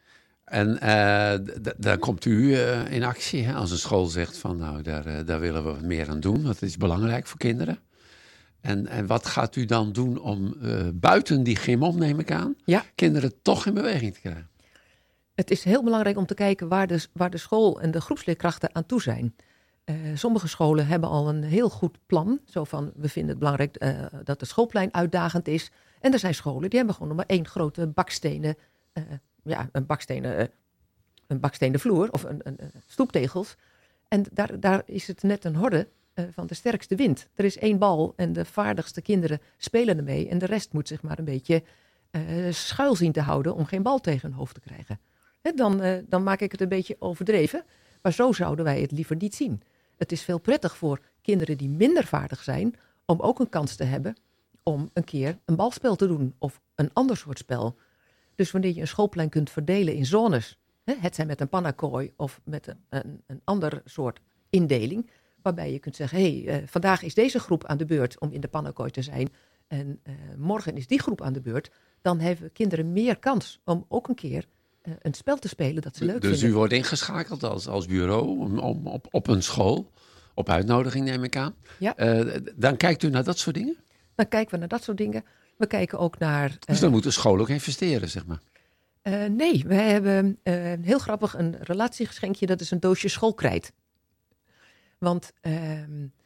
En uh, d- daar komt u uh, in actie, hè? Als een school zegt van nou, daar, uh, daar willen we wat meer aan doen. Dat is belangrijk voor kinderen. En, en wat gaat u dan doen om uh, buiten die gym om, neem ik aan, ja. kinderen toch in beweging te krijgen? Het is heel belangrijk om te kijken waar de, waar de school en de groepsleerkrachten aan toe zijn. Uh, sommige scholen hebben al een heel goed plan. Zo van, we vinden het belangrijk uh, dat het schoolplein uitdagend is. En er zijn scholen die hebben gewoon nog maar één grote bakstenen, uh, ja, een bakstenen, uh, een bakstenen vloer of een, een, een stoeptegels. En daar, daar is het net een horde uh, van de sterkste wind. Er is één bal en de vaardigste kinderen spelen ermee. En de rest moet zich maar een beetje uh, schuil zien te houden om geen bal tegen hun hoofd te krijgen. He, dan, uh, dan maak ik het een beetje overdreven. Maar zo zouden wij het liever niet zien. Het is veel prettig voor kinderen die minder vaardig zijn om ook een kans te hebben om een keer een balspel te doen of een ander soort spel. Dus wanneer je een schoolplein kunt verdelen in zones, hè, het zijn met een pannakooi of met een, een, een ander soort indeling, waarbij je kunt zeggen, hé, hey, uh, vandaag is deze groep aan de beurt om in de pannakooi te zijn en uh, morgen is die groep aan de beurt, dan hebben kinderen meer kans om ook een keer uh, een spel te spelen dat ze leuk dus vinden. Dus u wordt ingeschakeld als, als bureau om, om, op, op een school, op uitnodiging neem ik aan. Ja. Uh, dan kijkt u naar dat soort dingen? Dan kijken we naar dat soort dingen. We kijken ook naar... Uh, dus dan moet de school ook investeren, zeg maar. Uh, nee, wij hebben uh, heel grappig een relatiegeschenkje. Dat is een doosje schoolkrijt. Want uh,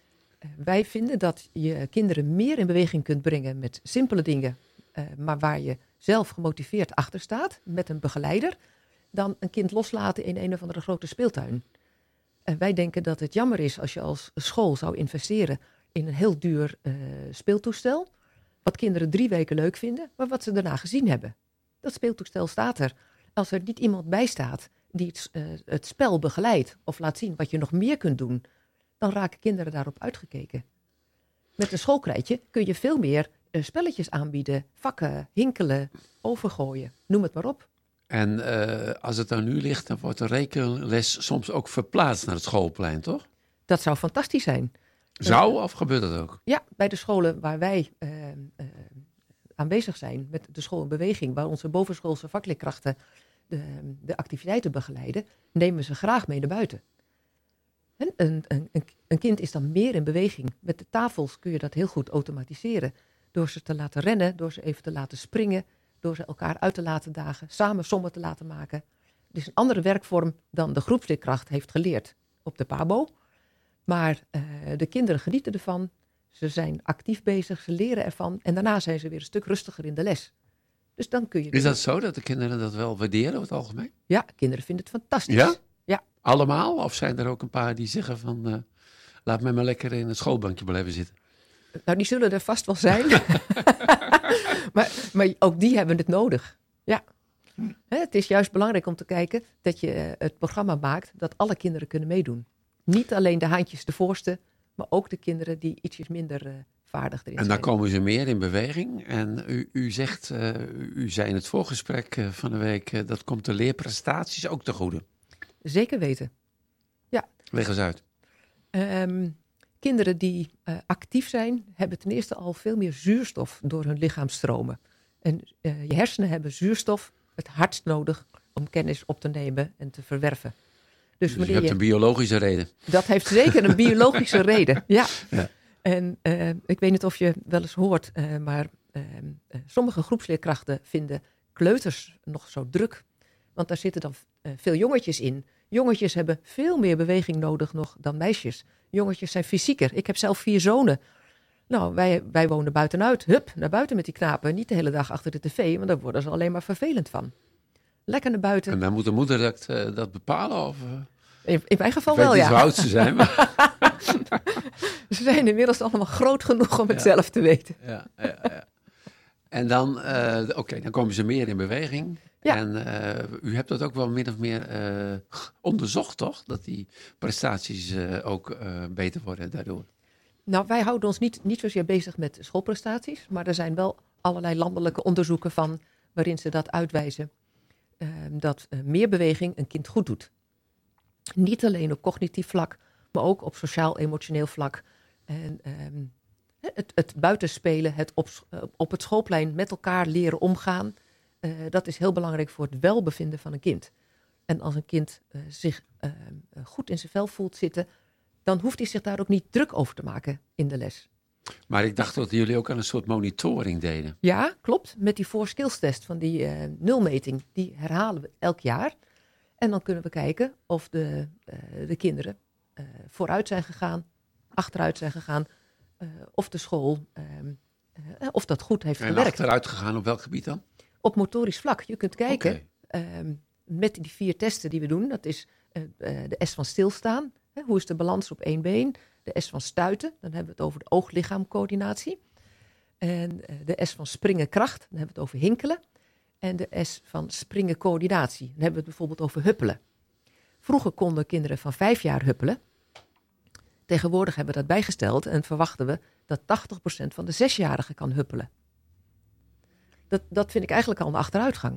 Uh, wij vinden dat je kinderen meer in beweging kunt brengen met simpele dingen, uh, maar waar je zelf gemotiveerd achter staat, met een begeleider, dan een kind loslaten in een of andere grote speeltuin. En wij denken dat het jammer is als je als school zou investeren in een heel duur uh, speeltoestel, wat kinderen drie weken leuk vinden, maar wat ze daarna gezien hebben. Dat speeltoestel staat er. Als er niet iemand bij staat die het, uh, het spel begeleidt of laat zien wat je nog meer kunt doen, dan raken kinderen daarop uitgekeken. Met een schoolkrijtje kun je veel meer uh, spelletjes aanbieden, vakken, hinkelen, overgooien, noem het maar op. En uh, als het aan nu ligt, dan wordt de rekenles soms ook verplaatst naar het schoolplein, toch? Dat zou fantastisch zijn. Zou of gebeurt dat ook? Ja, bij de scholen waar wij uh, uh, aanwezig zijn met de school in beweging, waar onze bovenschoolse vakleerkrachten de, de activiteiten begeleiden, nemen ze graag mee naar buiten. En een, een, een kind is dan meer in beweging. Met de tafels kun je dat heel goed automatiseren. Door ze te laten rennen, door ze even te laten springen, door ze elkaar uit te laten dagen, samen sommen te laten maken. Het is een andere werkvorm dan de groepsleerkracht heeft geleerd op de PABO. Maar uh, de kinderen genieten ervan. Ze zijn actief bezig, ze leren ervan. En daarna zijn ze weer een stuk rustiger in de les. Dus dan kun je... Is dat zo, dat de kinderen dat wel waarderen over het algemeen? Ja, kinderen vinden het fantastisch. Ja? Ja. Allemaal? Of zijn er ook een paar die zeggen van... Uh, laat mij maar lekker in het schoolbankje blijven zitten? Nou, die zullen er vast wel zijn. maar, maar ook die hebben het nodig. Ja. Hè, het is juist belangrijk om te kijken dat je uh, het programma maakt dat alle kinderen kunnen meedoen. Niet alleen de haantjes de voorste, maar ook de kinderen die ietsjes minder uh, vaardig erin zijn. En dan komen ze meer in beweging. En u, u zegt, uh, u zei in het voorgesprek uh, van de week, uh, dat komt de leerprestaties ook te goede. Zeker weten. Ja. Leg eens uit. Um, kinderen die uh, actief zijn, hebben ten eerste al veel meer zuurstof door hun lichaam stromen. En uh, je hersenen hebben zuurstof het hardst nodig om kennis op te nemen en te verwerven. Dus, dus je hebt je, een biologische reden. Dat heeft zeker een biologische reden, ja. ja. En uh, ik weet niet of je wel eens hoort, uh, maar uh, uh, sommige groepsleerkrachten vinden kleuters nog zo druk. Want daar zitten dan uh, veel jongetjes in. Jongetjes hebben veel meer beweging nodig nog dan meisjes. Jongetjes zijn fysieker. Ik heb zelf vier zonen. Nou, wij, wij wonen buitenuit. Hup, naar buiten met die knapen. Niet de hele dag achter de tv, want daar worden ze alleen maar vervelend van. Lekker naar buiten. En dan moet de moeder dat, uh, dat bepalen? Of, uh... in, in mijn geval wel, ja. Ik weet niet hoe oud ze zijn. Maar... ze zijn inmiddels allemaal groot genoeg om het ja. zelf te weten. Ja, ja, ja. En dan, uh, oké, okay, dan komen ze meer in beweging. Ja. En uh, u hebt dat ook wel min of meer uh, onderzocht, toch? Dat die prestaties uh, ook uh, beter worden daardoor. Nou, wij houden ons niet, niet zozeer bezig met schoolprestaties. Maar er zijn wel allerlei landelijke onderzoeken van waarin ze dat uitwijzen. Uh, dat uh, meer beweging een kind goed doet. Niet alleen op cognitief vlak, maar ook op sociaal-emotioneel vlak. En um, het, het buitenspelen, het op, op het schoolplein met elkaar leren omgaan. Uh, dat is heel belangrijk voor het welbevinden van een kind. En als een kind uh, zich uh, goed in zijn vel voelt zitten, dan hoeft hij zich daar ook niet druk over te maken in de les. Maar ik dacht dat jullie ook aan een soort monitoring deden. Ja, klopt. Met die four skills test van die uh, nulmeting, die herhalen we elk jaar. En dan kunnen we kijken of de, uh, de kinderen uh, vooruit zijn gegaan, achteruit zijn gegaan, uh, of de school, uh, uh, of dat goed heeft en gewerkt. En achteruit gegaan op welk gebied dan? Op motorisch vlak. Je kunt kijken okay. uh, met die vier testen die we doen. Dat is uh, uh, de S van stilstaan. Hè, hoe is de balans op één been? De S van stuiten. Dan hebben we het over de oog-lichaam-coördinatie. En uh, de S van springen-kracht. Dan hebben we het over hinkelen. En de S van springen-coördinatie. Dan hebben we het bijvoorbeeld over huppelen. Vroeger konden kinderen van vijf jaar huppelen. Tegenwoordig hebben we dat bijgesteld. En verwachten we dat tachtig procent van de zesjarigen kan huppelen. Dat, dat vind ik eigenlijk al een achteruitgang.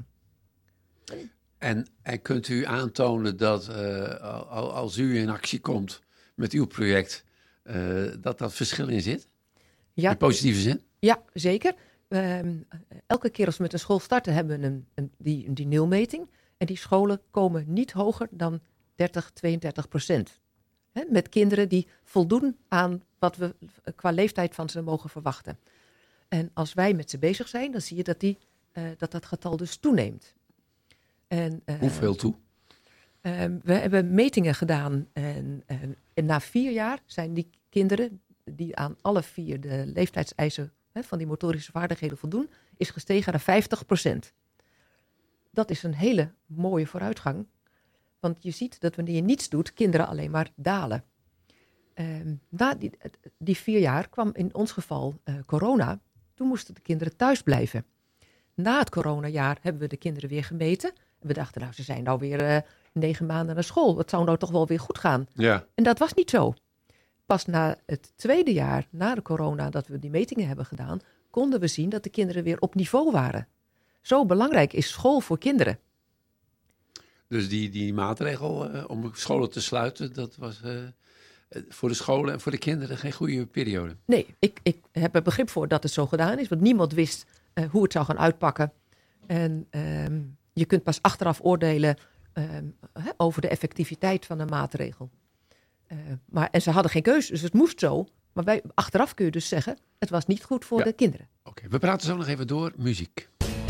En, en kunt u aantonen dat uh, als u in actie komt met uw project, uh, dat dat verschil in zit? Ja, in positieve zin? Ja, zeker. Uh, elke keer als we met een school starten hebben we een, een, die, die nulmeting. En die scholen komen niet hoger dan dertig, tweeëndertig procent. Hè, met kinderen die voldoen aan wat we qua leeftijd van ze mogen verwachten. En als wij met ze bezig zijn, dan zie je dat die, uh, dat, dat getal dus toeneemt. En, uh, Hoeveel toe? Uh, we hebben metingen gedaan en, en, en na vier jaar zijn die kinderen die aan alle vier de leeftijdseisen hè, van die motorische vaardigheden voldoen, is gestegen naar vijftig procent. Dat is een hele mooie vooruitgang. Want je ziet dat wanneer je niets doet, kinderen alleen maar dalen. Uh, na die, die vier jaar kwam in ons geval uh, corona. Toen moesten de kinderen thuis blijven. Na het coronajaar hebben we de kinderen weer gemeten. En we dachten, nou, ze zijn nou weer uh, negen maanden naar school. Het zou nou toch wel weer goed gaan. Ja. En dat was niet zo. Pas na het tweede jaar, na de corona, dat we die metingen hebben gedaan, konden we zien dat de kinderen weer op niveau waren. Zo belangrijk is school voor kinderen. Dus die, die maatregel uh, om scholen te sluiten, dat was uh, voor de scholen en voor de kinderen geen goede periode. Nee, ik, ik heb er begrip voor dat het zo gedaan is, want niemand wist uh, hoe het zou gaan uitpakken. En um, je kunt pas achteraf oordelen um, hè, over de effectiviteit van een maatregel. Uh, maar, en ze hadden geen keuze, dus het moest zo. Maar wij, achteraf kun je dus zeggen, het was niet goed voor ja. de kinderen. Oké, okay, we praten zo nog even door. Muziek.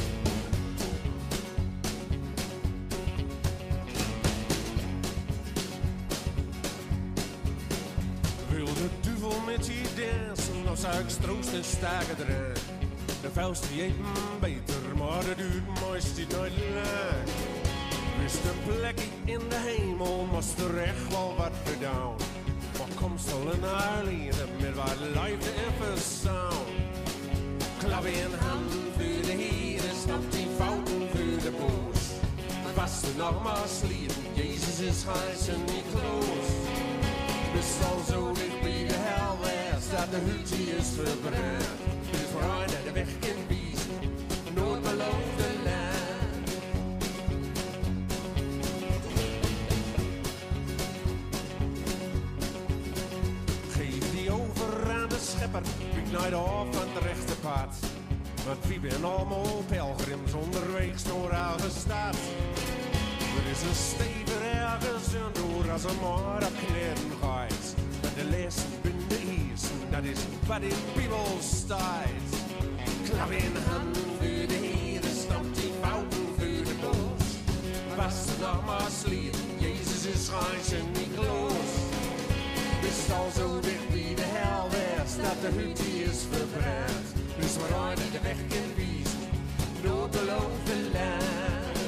Wil de duivel met je dansen, of zou ik stroosten staken erin? De vuist die eet beter, maar dat duurt meest niet nooit lang. Wist een plekje in de hemel, moest er echt wel wat gedaan. Maar komst al een aarleden met wat liefde en verstand. Klap in handen voor de heren, snapt die fouten voor de boos. Was er nog maar slieden, Jezus is heißen niet kloos. Bist al zo dicht bij de hel was, dat de hutje is verbrand. Dus waar naar de weg kan wijzen, nooit beloofde land. Geef die over aan de schepper, piek naar de af van het rechte pad. Want wie ben allemaal pelgrims onderwegs door oude stad. Er is een stever ergens en door als een maar op kneden gaat. Maar de lessen ben de eerste, dat is wat in de Bijbel staat. Klap in handen voor de heren, stamt die fouten voor de boos. Was er nog maar slieden, Jezus is reizen niet kloos. Bist al zo dicht bij de hel was, dat de hutje is verbrand. Dus waaruit de weg kan wijzen, door beloofde land.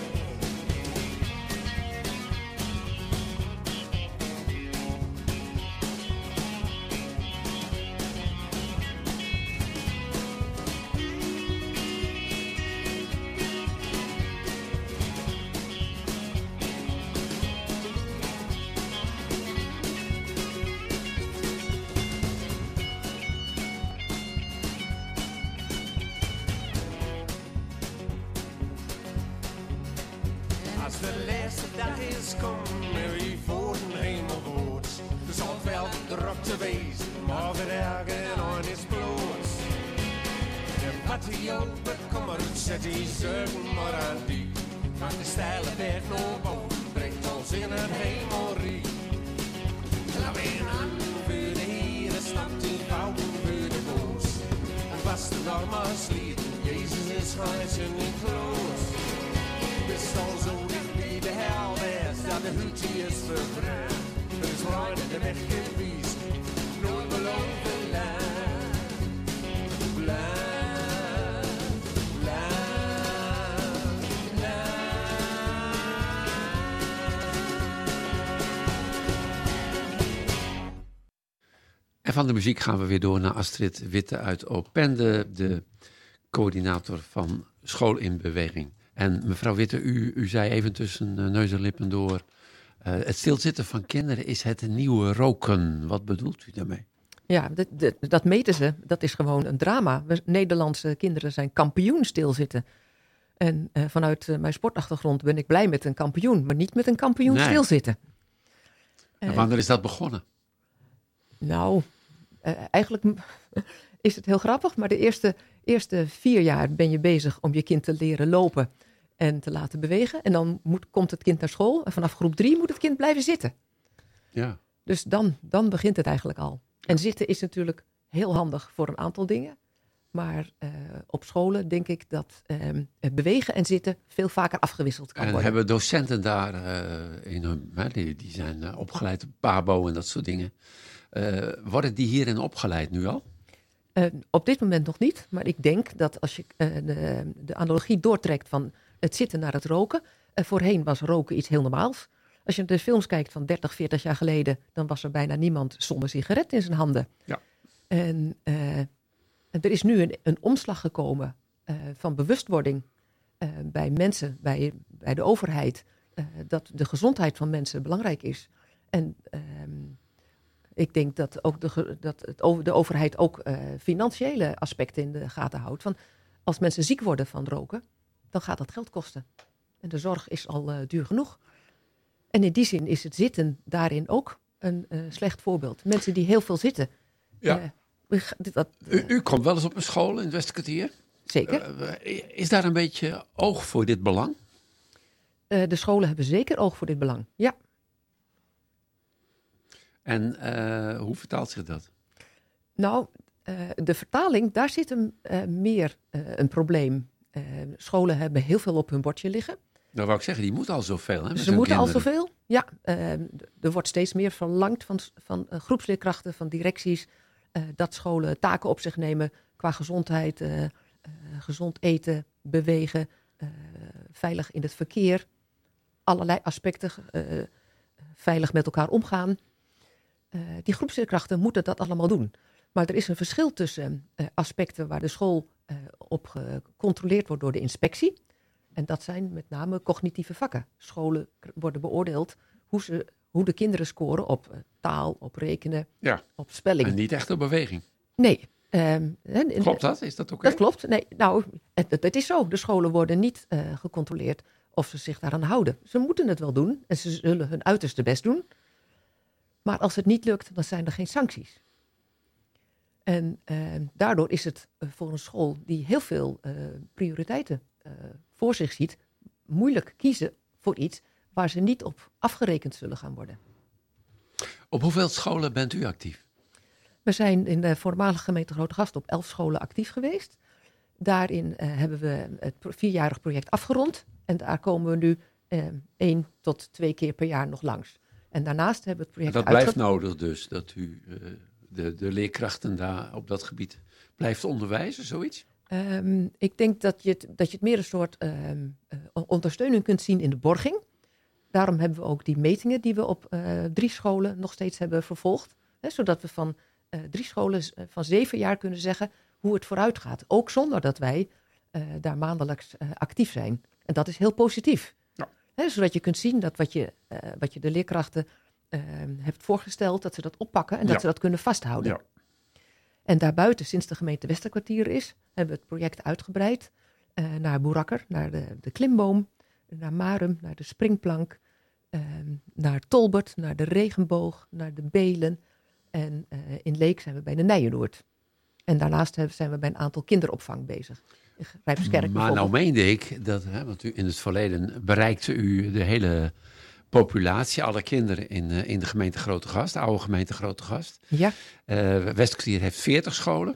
Als de laatste dag is kom en wie voor de hemel wordt, er zal het wel erop te wezen, maar de ergen aan is bloot. En wat hij ook bekommert, zet hij zorgen maar aan die. Maar de steile weg naar boven brengt ons in het hemelrijk. Klap in handen voor de heren, snapt die fouten voor de boos. En was er nog maar slieden, Jezus is heißen niet kloos. Bist al zo dicht bij de hel was, dat de hutje is verbrand. Dus waar de weg kan wijzen, nooit beloofde land. Land, land, land. En van de muziek gaan we weer door naar Astrid Witte uit Opende, de coördinator van School in Beweging. En mevrouw Witte, u, u zei even tussen neus en lippen door, uh, het stilzitten van kinderen is het nieuwe roken. Wat bedoelt u daarmee? Ja, dat, dat, dat meten ze. Dat is gewoon een drama. We, Nederlandse kinderen zijn kampioen stilzitten. En uh, vanuit uh, mijn sportachtergrond ben ik blij met een kampioen, maar niet met een kampioen nee. stilzitten. En wanneer is dat begonnen? Nou, uh, eigenlijk is het heel grappig, maar de eerste, eerste vier jaar ben je bezig om je kind te leren lopen en te laten bewegen. En dan moet, komt het kind naar school en vanaf groep drie moet het kind blijven zitten. Ja. Dus dan, dan begint het eigenlijk al. En zitten is natuurlijk heel handig voor een aantal dingen. Maar uh, op scholen denk ik dat uh, bewegen en zitten veel vaker afgewisseld kan en worden. En hebben docenten daar, uh, in hun, die, die zijn uh, opgeleid op P A B O en dat soort dingen. Uh, Uh, worden die hierin opgeleid nu al? Uh, op dit moment nog niet. Maar ik denk dat als je uh, de, de analogie doortrekt van het zitten naar het roken. Uh, voorheen was roken iets heel normaals. Als je de films kijkt van dertig, veertig jaar geleden, dan was er bijna niemand zonder sigaret in zijn handen. Ja. En uh, er is nu een, een omslag gekomen uh, van bewustwording uh, bij mensen, bij, bij de overheid, uh, dat de gezondheid van mensen belangrijk is. En uh, ik denk dat, ook de, dat het over, de overheid ook uh, financiële aspecten in de gaten houdt. Van als mensen ziek worden van roken, dan gaat dat geld kosten. En de zorg is al uh, duur genoeg. En in die zin is het zitten daarin ook een uh, slecht voorbeeld. Mensen die heel veel zitten. Ja. Uh, dat, uh, u, u komt wel eens op een school in het Westerkwartier. Zeker. Uh, is daar een beetje oog voor dit belang? Uh, de scholen hebben zeker oog voor dit belang, ja. En uh, hoe vertaalt zich dat? Nou, uh, de vertaling, daar zit een, uh, meer uh, een probleem. Uh, scholen hebben heel veel op hun bordje liggen. Nou wou ik zeggen, die moeten al zoveel. Hè, Ze moeten kinderen. al zoveel, ja. Uh, er wordt steeds meer verlangd van, van uh, groepsleerkrachten, van directies, uh, dat scholen taken op zich nemen qua gezondheid, uh, uh, gezond eten, bewegen, uh, veilig in het verkeer, allerlei aspecten, uh, veilig met elkaar omgaan. Uh, die groepsleerkrachten moeten dat allemaal doen. Maar er is een verschil tussen uh, aspecten waar de school uh, op gecontroleerd wordt door de inspectie. En dat zijn met name cognitieve vakken. Scholen worden beoordeeld hoe, ze, hoe de kinderen scoren op uh, taal, op rekenen, ja. op spelling. En niet echt op beweging. Nee. Um, en, klopt dat? Is dat oké? Okay? Dat klopt. Nee, nou, het, het, het is zo. De scholen worden niet uh, gecontroleerd of ze zich daaraan houden. Ze moeten het wel doen en ze zullen hun uiterste best doen. Maar als het niet lukt, dan zijn er geen sancties. En uh, daardoor is het uh, voor een school die heel veel uh, prioriteiten uh, voor zich ziet, moeilijk kiezen voor iets waar ze niet op afgerekend zullen gaan worden. Op hoeveel scholen bent u actief? We zijn in de voormalige gemeente Grootegast op elf scholen actief geweest. Daarin uh, hebben we het vierjarig project afgerond. En daar komen we nu uh, één tot twee keer per jaar nog langs. En daarnaast hebben we het project... Dat blijft uitge- nodig dus, dat u uh, de, de leerkrachten daar op dat gebied blijft onderwijzen, zoiets? Um, ik denk dat je, het, dat je het meer een soort um, uh, ondersteuning kunt zien in de borging. Daarom hebben we ook die metingen die we op uh, drie scholen nog steeds hebben vervolgd. Hè, zodat we van uh, drie scholen uh, van zeven jaar kunnen zeggen hoe het vooruit gaat. Ook zonder dat wij uh, daar maandelijks uh, actief zijn. En dat is heel positief. Ja. Hè, zodat je kunt zien dat wat je, uh, wat je de leerkrachten uh, hebt voorgesteld, dat ze dat oppakken en dat ja. ze dat kunnen vasthouden. Ja. En daarbuiten, sinds de gemeente Westerkwartier is, hebben we het project uitgebreid uh, naar Boerakker, naar de, de Klimboom, naar Marum, naar de Springplank, uh, naar Tolbert, naar de Regenboog, naar de Belen. En uh, in Leek zijn we bij de Nijenoord. En daarnaast zijn we bij een aantal kinderopvang bezig. Rijpskerk maar nou meende ik, dat, hè, want u in het verleden bereikte u de hele populatie, alle kinderen in, uh, in de gemeente Grootegast, de oude gemeente Grootegast. Ja. Uh, Westkwartier heeft veertig scholen.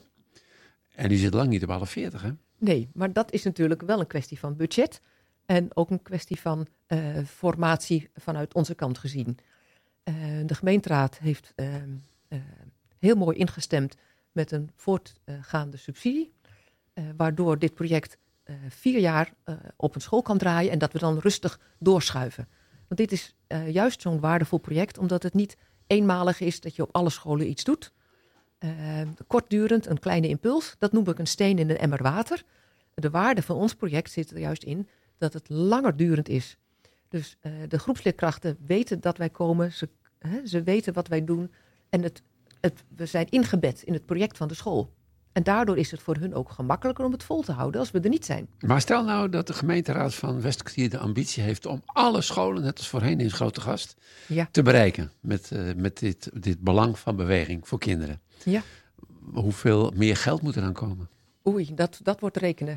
En u zit lang niet op alle veertig, hè? Nee, maar dat is natuurlijk wel een kwestie van budget. En ook een kwestie van uh, formatie vanuit onze kant gezien. Uh, de gemeenteraad heeft uh, uh, heel mooi ingestemd met een voortgaande subsidie. Uh, waardoor dit project uh, vier jaar uh, op een school kan draaien en dat we dan rustig doorschuiven. Want dit is uh, juist zo'n waardevol project, omdat het niet eenmalig is dat je op alle scholen iets doet. Uh, kortdurend, een kleine impuls, dat noem ik een steen in een emmer water. De waarde van ons project zit er juist in dat het langerdurend is. Dus uh, de groepsleerkrachten weten dat wij komen, ze, hè, ze weten wat wij doen en het, het, we zijn ingebed in het project van de school. En daardoor is het voor hun ook gemakkelijker om het vol te houden als we er niet zijn. Maar stel nou dat de gemeenteraad van Westkwartier de ambitie heeft om alle scholen, net als voorheen in Grootegast, ja. te bereiken. Met, uh, met dit, dit belang van beweging voor kinderen. Ja. Hoeveel meer geld moet er dan komen? Oei, dat, dat wordt rekenen.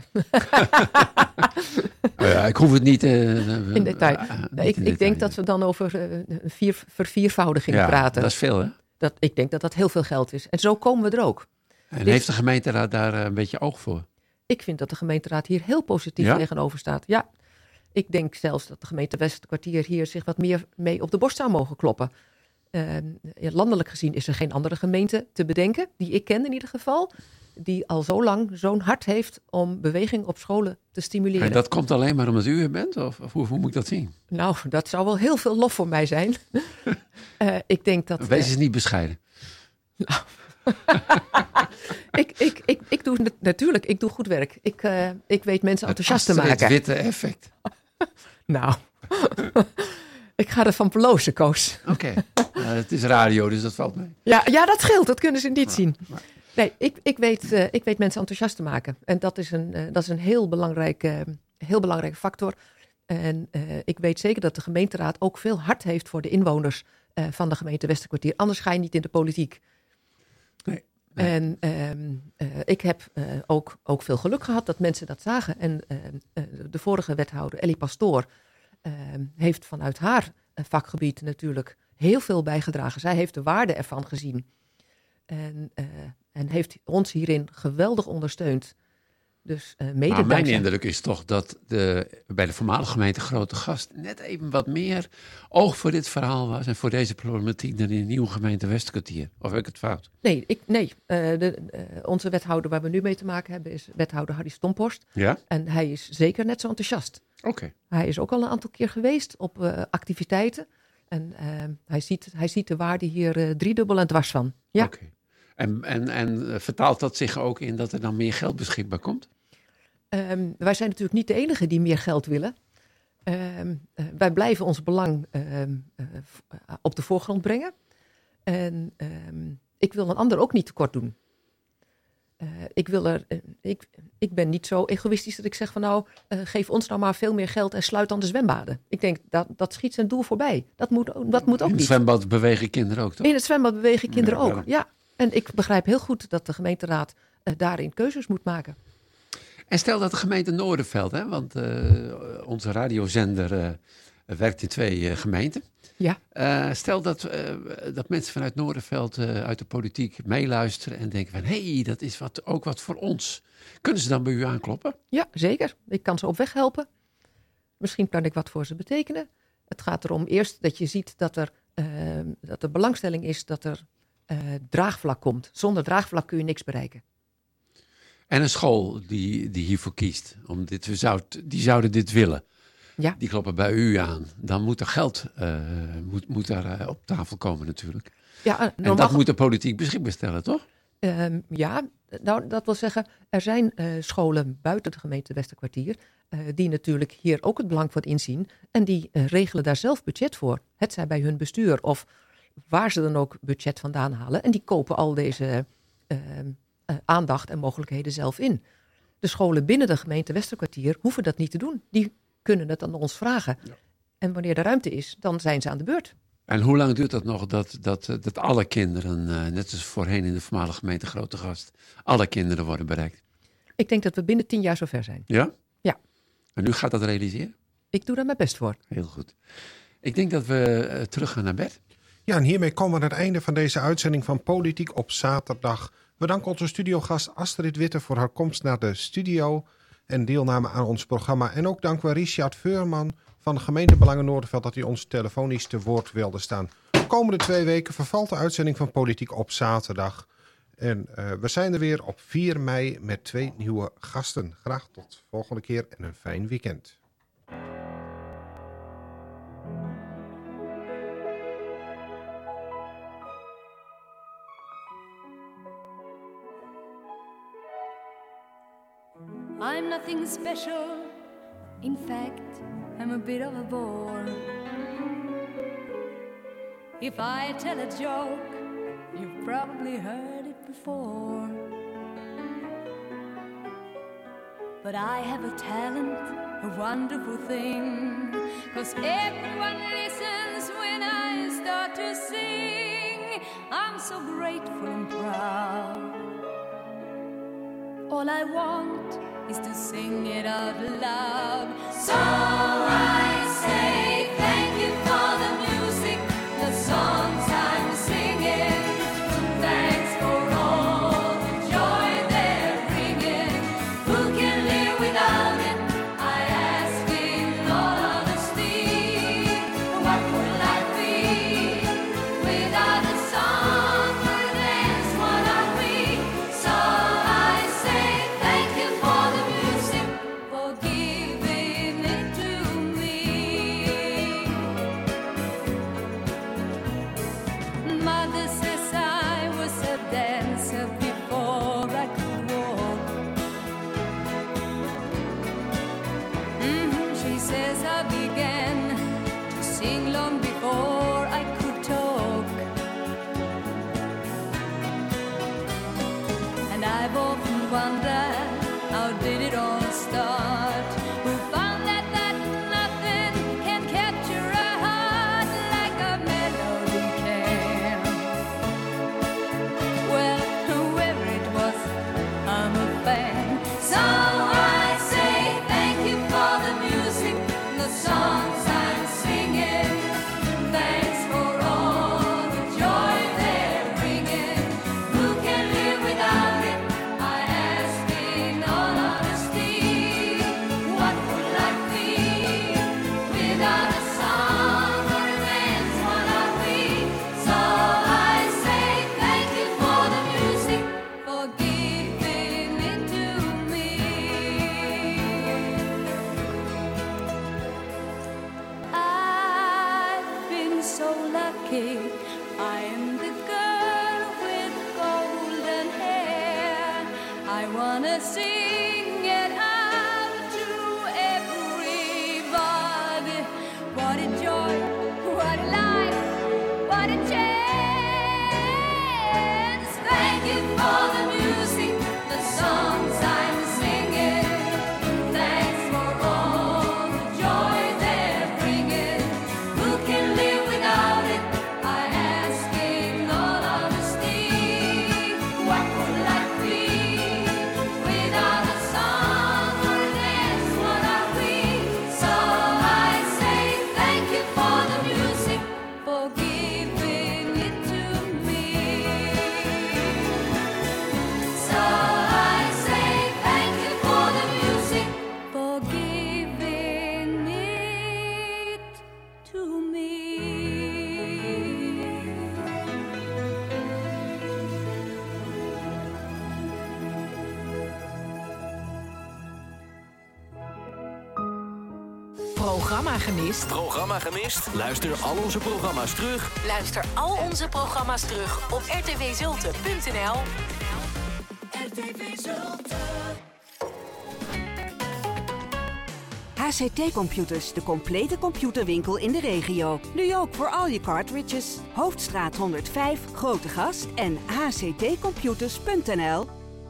oh ja, ik hoef het niet uh, in detail. Uh, uh, ik ik denk dat we dan over uh, een vier, verviervoudiging ja, praten. Dat is veel, hè? Dat, ik denk dat dat heel veel geld is. En zo komen we er ook. En Dit, heeft de gemeenteraad daar uh, een beetje oog voor? Ik vind dat de gemeenteraad hier heel positief ja? tegenover staat. Ja, ik denk zelfs dat de gemeente Westkwartier hier zich wat meer mee op de borst zou mogen kloppen. Uh, ja, landelijk gezien is er geen andere gemeente te bedenken, die ik ken in ieder geval, die al zo lang zo'n hart heeft om beweging op scholen te stimuleren. En dat komt alleen maar omdat u er bent? Of, of hoe, hoe moet ik dat zien? Nou, dat zou wel heel veel lof voor mij zijn. uh, ik denk dat... Wees eens uh, niet bescheiden. Nou... ik, ik, ik, ik doe natuurlijk, ik doe goed werk. Ik, uh, ik weet mensen enthousiast te maken. Het witte effect. Nou, ik ga er van belozen, Koos. Oké, okay. uh, het is radio, dus dat valt mee. Ja, ja, dat scheelt, dat kunnen ze niet zien. Nee, ik, ik, weet, uh, ik weet mensen enthousiast te maken. En dat is een, uh, dat is een heel, belangrijke, uh, heel belangrijke factor. En uh, ik weet zeker dat de gemeenteraad ook veel hart heeft voor de inwoners uh, van de gemeente Westerkwartier. Anders ga je niet in de politiek. Nee. Nee. En um, uh, ik heb uh, ook, ook veel geluk gehad dat mensen dat zagen. En uh, uh, de vorige wethouder, Ellie Pastoor, uh, heeft vanuit haar uh, vakgebied natuurlijk heel veel bijgedragen. Zij heeft de waarde ervan gezien. En, uh, en heeft ons hierin geweldig ondersteund. Dus uh, mede maar mijn dankzij... indruk is toch dat de, bij de voormalige gemeente Grootegast net even wat meer oog voor dit verhaal was en voor deze problematiek dan in de nieuwe gemeente Westerkwartier. Of heb ik het fout? Nee, ik, nee. Uh, de, uh, onze wethouder waar we nu mee te maken hebben is wethouder Harry Stomphorst. Ja? En hij is zeker net zo enthousiast. Oké. Okay. Hij is ook al een aantal keer geweest op uh, activiteiten. En uh, hij, ziet, hij ziet de waarde hier uh, driedubbel en dwars van. Ja. Oké. Okay. En, en, en uh, vertaalt dat zich ook in dat er dan meer geld beschikbaar komt? Um, wij zijn natuurlijk niet de enige die meer geld willen. Um, uh, wij blijven ons belang um, uh, op de voorgrond brengen. En um, ik wil een ander ook niet tekort doen. Uh, ik, wil er, uh, ik, ik ben niet zo egoïstisch dat ik zeg van nou, uh, geef ons nou maar veel meer geld en sluit dan de zwembaden. Ik denk, dat, dat schiet zijn doel voorbij. Dat moet, dat moet ook niet. In het zwembad bewegen kinderen ook, toch? In het zwembad bewegen kinderen ja, ook, ja. En ik begrijp heel goed dat de gemeenteraad uh, daarin keuzes moet maken. En stel dat de gemeente Noorderveld, hè, want uh, onze radiozender uh, werkt in twee uh, gemeenten. Ja. Uh, stel dat, uh, dat mensen vanuit Noorderveld uh, uit de politiek meeluisteren en denken van hé, hey, dat is wat, ook wat voor ons. Kunnen ze dan bij u aankloppen? Ja, zeker. Ik kan ze op weg helpen. Misschien kan ik wat voor ze betekenen. Het gaat erom eerst dat je ziet dat er, uh, dat er belangstelling is dat er uh, draagvlak komt. Zonder draagvlak kun je niks bereiken. En een school die, die hiervoor kiest, om dit, zou, die zouden dit willen. Ja. Die kloppen bij u aan. Dan moet er geld uh, moet, moet daar, uh, op tafel komen natuurlijk. Ja, uh, en dat moet de politiek beschikbaar stellen, toch? Uh, ja, nou, dat wil zeggen, er zijn uh, scholen buiten de gemeente Westerkwartier uh, die natuurlijk hier ook het belang van inzien. En die uh, regelen daar zelf budget voor. Het zij bij hun bestuur of waar ze dan ook budget vandaan halen. En die kopen al deze uh, uh, aandacht en mogelijkheden zelf in. De scholen binnen de gemeente Westerkwartier hoeven dat niet te doen. Die kunnen het aan ons vragen. Ja. En wanneer er ruimte is, dan zijn ze aan de beurt. En hoe lang duurt dat nog dat, dat, dat alle kinderen, uh, net als voorheen in de voormalige gemeente Grootegast, alle kinderen worden bereikt? Ik denk dat we binnen tien jaar zover zijn. Ja? Ja. En u gaat dat realiseren? Ik doe daar mijn best voor. Heel goed. Ik denk dat we uh, terug gaan naar Bert. Ja, en hiermee komen we aan het einde van deze uitzending van Politiek op zaterdag. We danken onze studiogast Astrid Witte voor haar komst naar de studio en deelname aan ons programma. En ook danken we Richard Veurman van de gemeente Belangen Noorderveld dat hij ons telefonisch te woord wilde staan. De komende twee weken vervalt de uitzending van Politiek op zaterdag. En uh, we zijn er weer op vier mei met twee nieuwe gasten. Graag tot volgende keer en een fijn weekend. I'm nothing special. In fact, I'm a bit of a bore. If I tell a joke, you've probably heard it before. But I have a talent, a wonderful thing, 'cause everyone listens when I start to sing. I'm so grateful and proud. All I want is to sing it out loud. So I say thank you for the music, the songs I'm singing. Thanks for all the joy they're bringing. Who can live without it? I ask in all honesty. What would life be without sing long before I could talk. And I've often wondered, how did it all start? Who found that that nothing can capture a heart like a melody can? Well, whoever it was, I'm a fan. So I say thank you for the music, the songs I'm singing. Thanks for all the joy they're bringing. Who can live without it? I ask in all honesty. What would life be without a song or a dance? What are we? So I say thank you for the music, for giving it to me. I've been so lucky. I am the girl with golden hair. I wanna sing it out to everybody. What a joy, what a life, what a chance. Thank you for the music, the songs I'm singing. Thanks for all the joy they're bringing. Who can live without it? I ask in all honesty. What would life be without a song or a dance? What are we? So I say thank you for the music, for giving it to me. So I say thank you for the music, for giving it to me. Programma gemist? Programma gemist? Luister al onze programma's terug. Luister al onze programma's terug op r t v zulte punt n l. R T V Zulte. H C T Computers, de complete computerwinkel in de regio. Nu ook voor al je cartridges. Hoofdstraat honderdvijf, Grote Gast en h c t computers punt n l.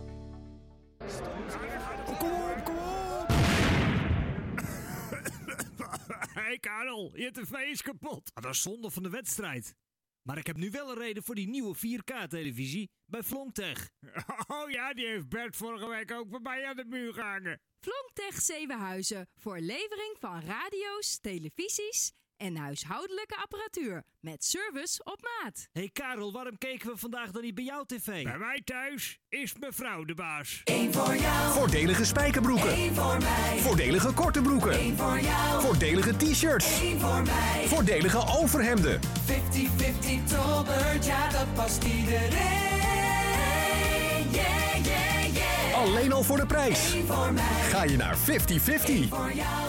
Hé hey Karel, je tv is kapot. Ah, dat is zonde van de wedstrijd. Maar ik heb nu wel een reden voor die nieuwe vier K-televisie bij Vlontech. Oh ja, die heeft Bert vorige week ook bij mij aan de muur gehangen. Vlontech Zevenhuizen voor levering van radio's, televisies en huishoudelijke apparatuur met service op maat. Hé hey Karel, waarom keken we vandaag dan niet bij jouw tv? Bij mij thuis is mevrouw de baas. Eén voor jou. Voordelige spijkerbroeken. Eén voor mij. Voordelige korte broeken. Eén voor jou. Voordelige t-shirts. Eén voor mij. Voordelige overhemden. vijftig vijftig Tolbert, ja dat past iedereen. Yeah, yeah, yeah. Alleen al voor de prijs. Eén voor mij. Ga je naar vijftig vijftig. Eén voor jou.